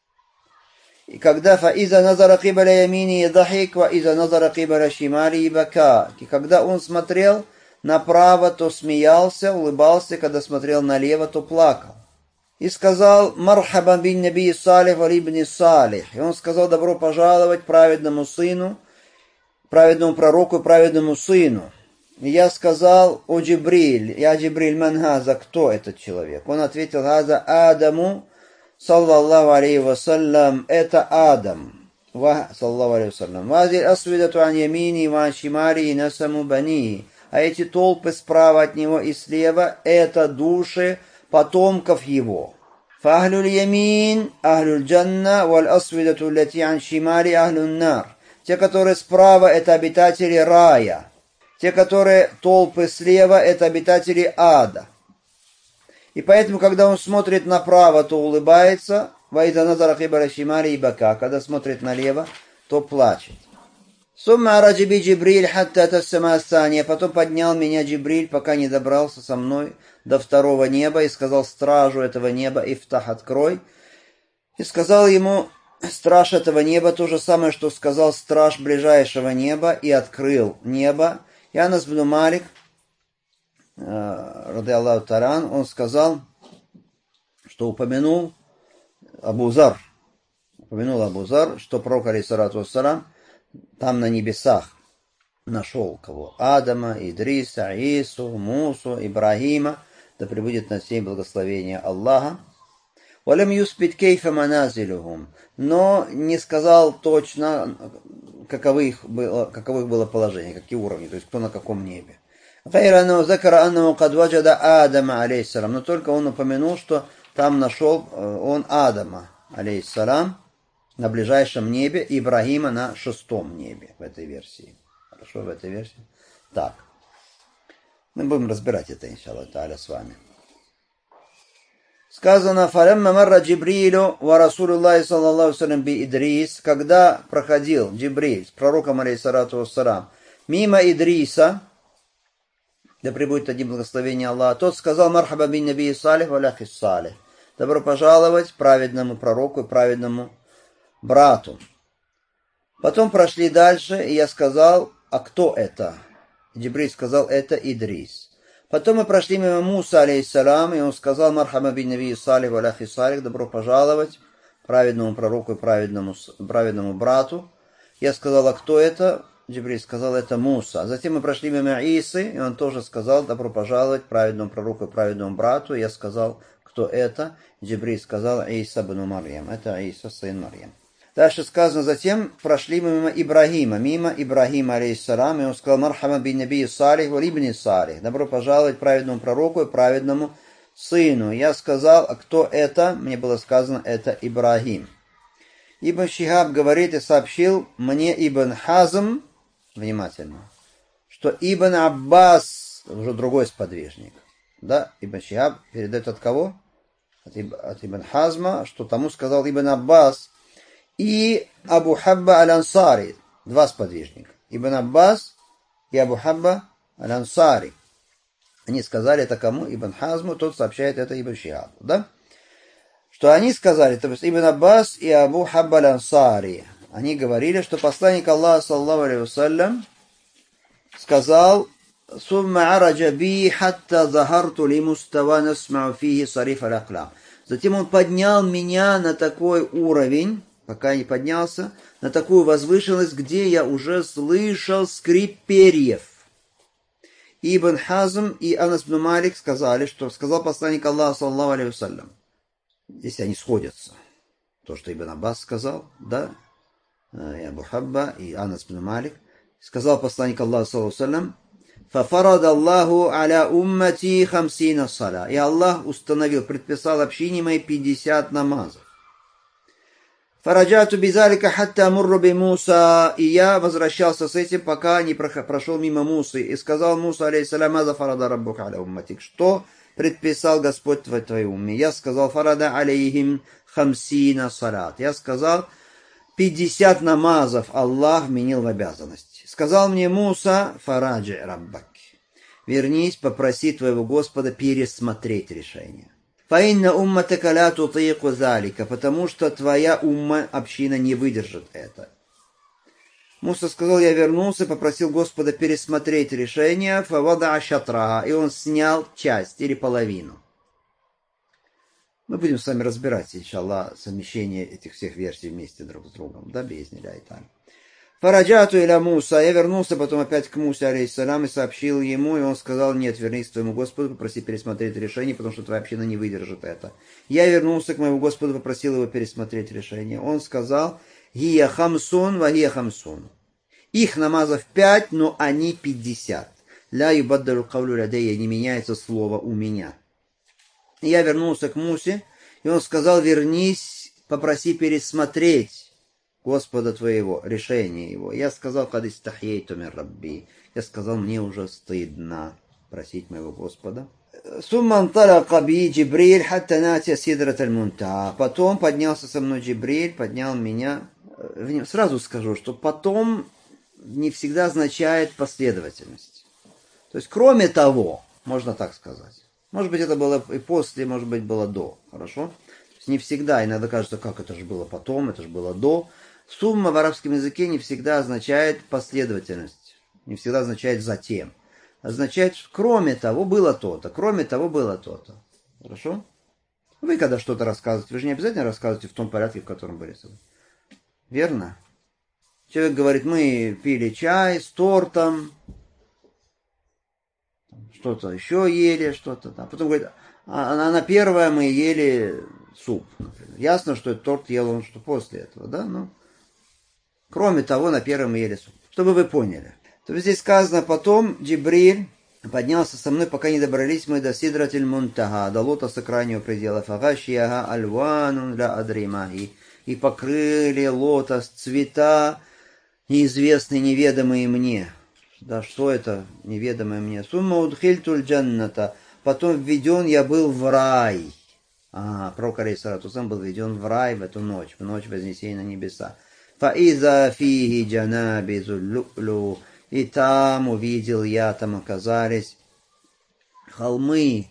И когда фаиза назара кибаля ямини дахик, ва иза назара кибаля шимали бака. И когда он смотрел направо, то смеялся, улыбался, когда смотрел налево, то плакал. И сказал: «Мархабан бин наби салих ва ибни салих». И он сказал: «Добро пожаловать праведному сыну, праведному пророку и праведному сыну». И я сказал: «О Джибриль, я Джибриль, манхаза, кто этот человек?» Он ответил: «Хаза Адаму, саллаллаху алейхи вассалям, это Адам, саллаллаху алейхи вассалям. Вазиль асвидату ан ямини ва ан шимари и насаму бани». А эти толпы справа от него и слева — это души потомков его. Фахлюль ямин, ахлюль джанна, валь асвидату лати ан шимали ахлюн нар. Те, которые справа, это обитатели рая. Те, которые толпы слева, это обитатели ада. И поэтому, когда он смотрит направо, то улыбается. Ваида назара хибара шимали и бака. Когда смотрит налево, то плачет. Сумма араджиби Джибриль хатта тассама астания. Потом поднял меня Джибриль, пока не добрался со мной до второго неба, и сказал стражу этого неба: «Ифтах, открой». И сказал ему страж этого неба то же самое, что сказал страж ближайшего неба, и открыл небо. И Анас бн Малик, ради Аллаху таран, он сказал, что упомянул Абу Зар, что пророк, алейхиссалату вассалам, там на небесах нашел кого? Адама, Идриса, Ису, Мусу, Ибрагима, да пребудет над всеми благословение Аллаха. Валям юспит кейфа маназилюхум, но не сказал точно, каково их было положение, какие уровни, то есть кто на каком небе. Но только он упомянул, что там нашел он Адама, алейхиссалам, на ближайшем небе, и Ибрагима на 6-м небе в этой версии. Хорошо, в этой версии. Так. Мы будем разбирать это, иншаллах та'аля, с вами. Сказано: «Фалямма марра Джибрилю ва Расулуллахи саллаллаху салям би Идрис», когда проходил Джибриль с пророком, алейхиссалату вассалам, мимо Идриса, да пребудет один благословение Аллаха, тот сказал: «Мархаба бин наби салих ва ляхи салих». Добро пожаловать праведному пророку и праведному брату. Потом прошли дальше, и я сказал: «А кто это?» Джибриль сказал: «Это Идрис». Потом мы прошли мимо Муса, алейхиссалам, и он сказал: «Мархаба бин наби салих ва ляхи салих», добро пожаловать праведному пророку и праведному брату. Я сказал: «А кто это?» Джибриль сказал: «Это Муса». Затем мы прошли мимо Исы, и он тоже сказал: «Добро пожаловать праведному пророку и праведному брату». Я сказал: «Кто это?» Джибриль сказал: «Иса бн Марьям». Это Иса, сын Марьям. Дальше сказано: затем прошли мимо Ибрагима, алейхиссалам, и он сказал: «Мархама бин наби салих ва ибни салих». Добро пожаловать праведному пророку и праведному сыну. Я сказал: «А кто это?» Мне было сказано: «Это Ибрагим». Ибн Шихаб говорит и сообщил мне Ибн Хазм, внимательно, что Ибн Аббас, уже другой сподвижник, да, Ибн Шихаб передает от кого? От Ибн Хазма, что тому сказал Ибн Аббас и Абу Хабба аль-Ансари, два сподвижника. Ибн Аббас и Абу Хабба аль-Ансари. Они сказали это кому? Ибн Хазму, тот сообщает это Ибн Шихабу, да? Что они сказали, то есть Ибн Аббас и Абу Хабба аль-Ансари, они говорили, что посланник Аллаха, саллаллаху алейхи вассалям, сказал: «Сумма араджа би хатта захарту ли мустава насмау фихи сариф аль-аклам». Затем он поднял меня на такой уровень, пока не поднялся, на такую возвышенность, где я уже слышал скрип перьев. Ибн Хазм и Анас бн Малик сказали, что сказал посланник Аллаха, саллаллаху алейхи вассалям. Здесь они сходятся. То, что Ибн Аббас сказал, да, и Абу Хабба, и Анас бн Малик. Сказал посланник Аллаха, саллаллаху алейхи вассалям: «Фафарад Аллаху аля уммати хамсина сала». И Аллах установил, предписал общине моей 50 намазов. «Фараджату бизалика хатта мурру би Муса». И я возвращался с этим, пока не прошел мимо Мусы. И сказал Муса, алейхиссалям: «Маза фарада раббука аля умматик». Что предписал Господь твоей умме? Я сказал: «Фарада алейхим хамсина салат». Я сказал: 50 намазов Аллах вменил в обязанность. Сказал мне Муса: «Фараджи раббак». Вернись, попроси твоего Господа пересмотреть решение. «Фаинна умматака ля тутику залика», потому что твоя умма, община, не выдержит это. Муса сказал: я вернулся, попросил Господа пересмотреть решение, фавада шатраха, и он снял часть или половину. Мы будем с вами разбирать, иншаллах, совмещение этих всех версий вместе друг с другом, да, биизниля и так. Фараджату иля Муса, я вернулся потом опять к Мусе, алейхиссалам, и сообщил ему, и он сказал: нет, вернись к твоему Господу, попроси пересмотреть решение, потому что твоя община не выдержит это. Я вернулся к моему Господу, попросил его пересмотреть решение. Он сказал: гия хамсун ва гия хамсун. Их намазов 5, но они 50. Ля юбаддару кавлю ладейя, не меняется слово у меня. Я вернулся к Мусе, И он сказал: вернись, попроси пересмотреть Господа твоего, решение его. Я сказал: кад истахьейту мин рабби. Я сказал: мне уже стыдно просить моего Господа. Сумма анталака би Джибриль хатта натия сидрат аль-мунтаха. Потом поднялся со мной Джибриль, поднял меня. Сразу скажу, что потом не всегда означает последовательность. То есть, кроме того, можно так сказать. Может быть, это было и после, может быть, было до. Хорошо? То есть, не всегда. Иногда кажется, как это же было потом, это же было до. Сумма в арабском языке не всегда означает последовательность. Не всегда означает затем. Означает, что кроме того было то-то. Кроме того было то-то. Хорошо? Вы когда что-то рассказываете, вы же не обязательно рассказываете в том порядке, в котором были с вами. Верно? Человек говорит: мы пили чай с тортом, что-то еще ели, что-то там. Потом говорит: а на первое мы ели суп. Например. Ясно, что этот торт ел он что после этого, да? Но кроме того, на первое мы ели суп. Чтобы вы поняли. То есть здесь сказано: потом Джибриль поднялся со мной, пока не добрались мы до Сидратель Мунтаха, до лотоса крайнего предела. Фагашияга альванун ля адримахи. И покрыли лотос цвета, неизвестные, неведомые мне. Да, что это неведомое мне? Сумма удхильтуль джанната. Потом введен я был в рай. Пророк алейхиссалату вассалям был введен в рай в эту ночь, в ночь вознесения на небеса. Фаиза фиги джанабизу лю'лю. И там увидел я, там оказались холмы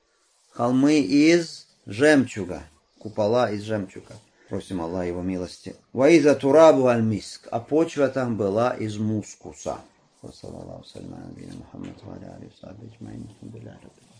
из жемчуга, купола из жемчуга. Просим Аллаха его милости. Ваиза турабу аль-миск. А почва там была из мускуса.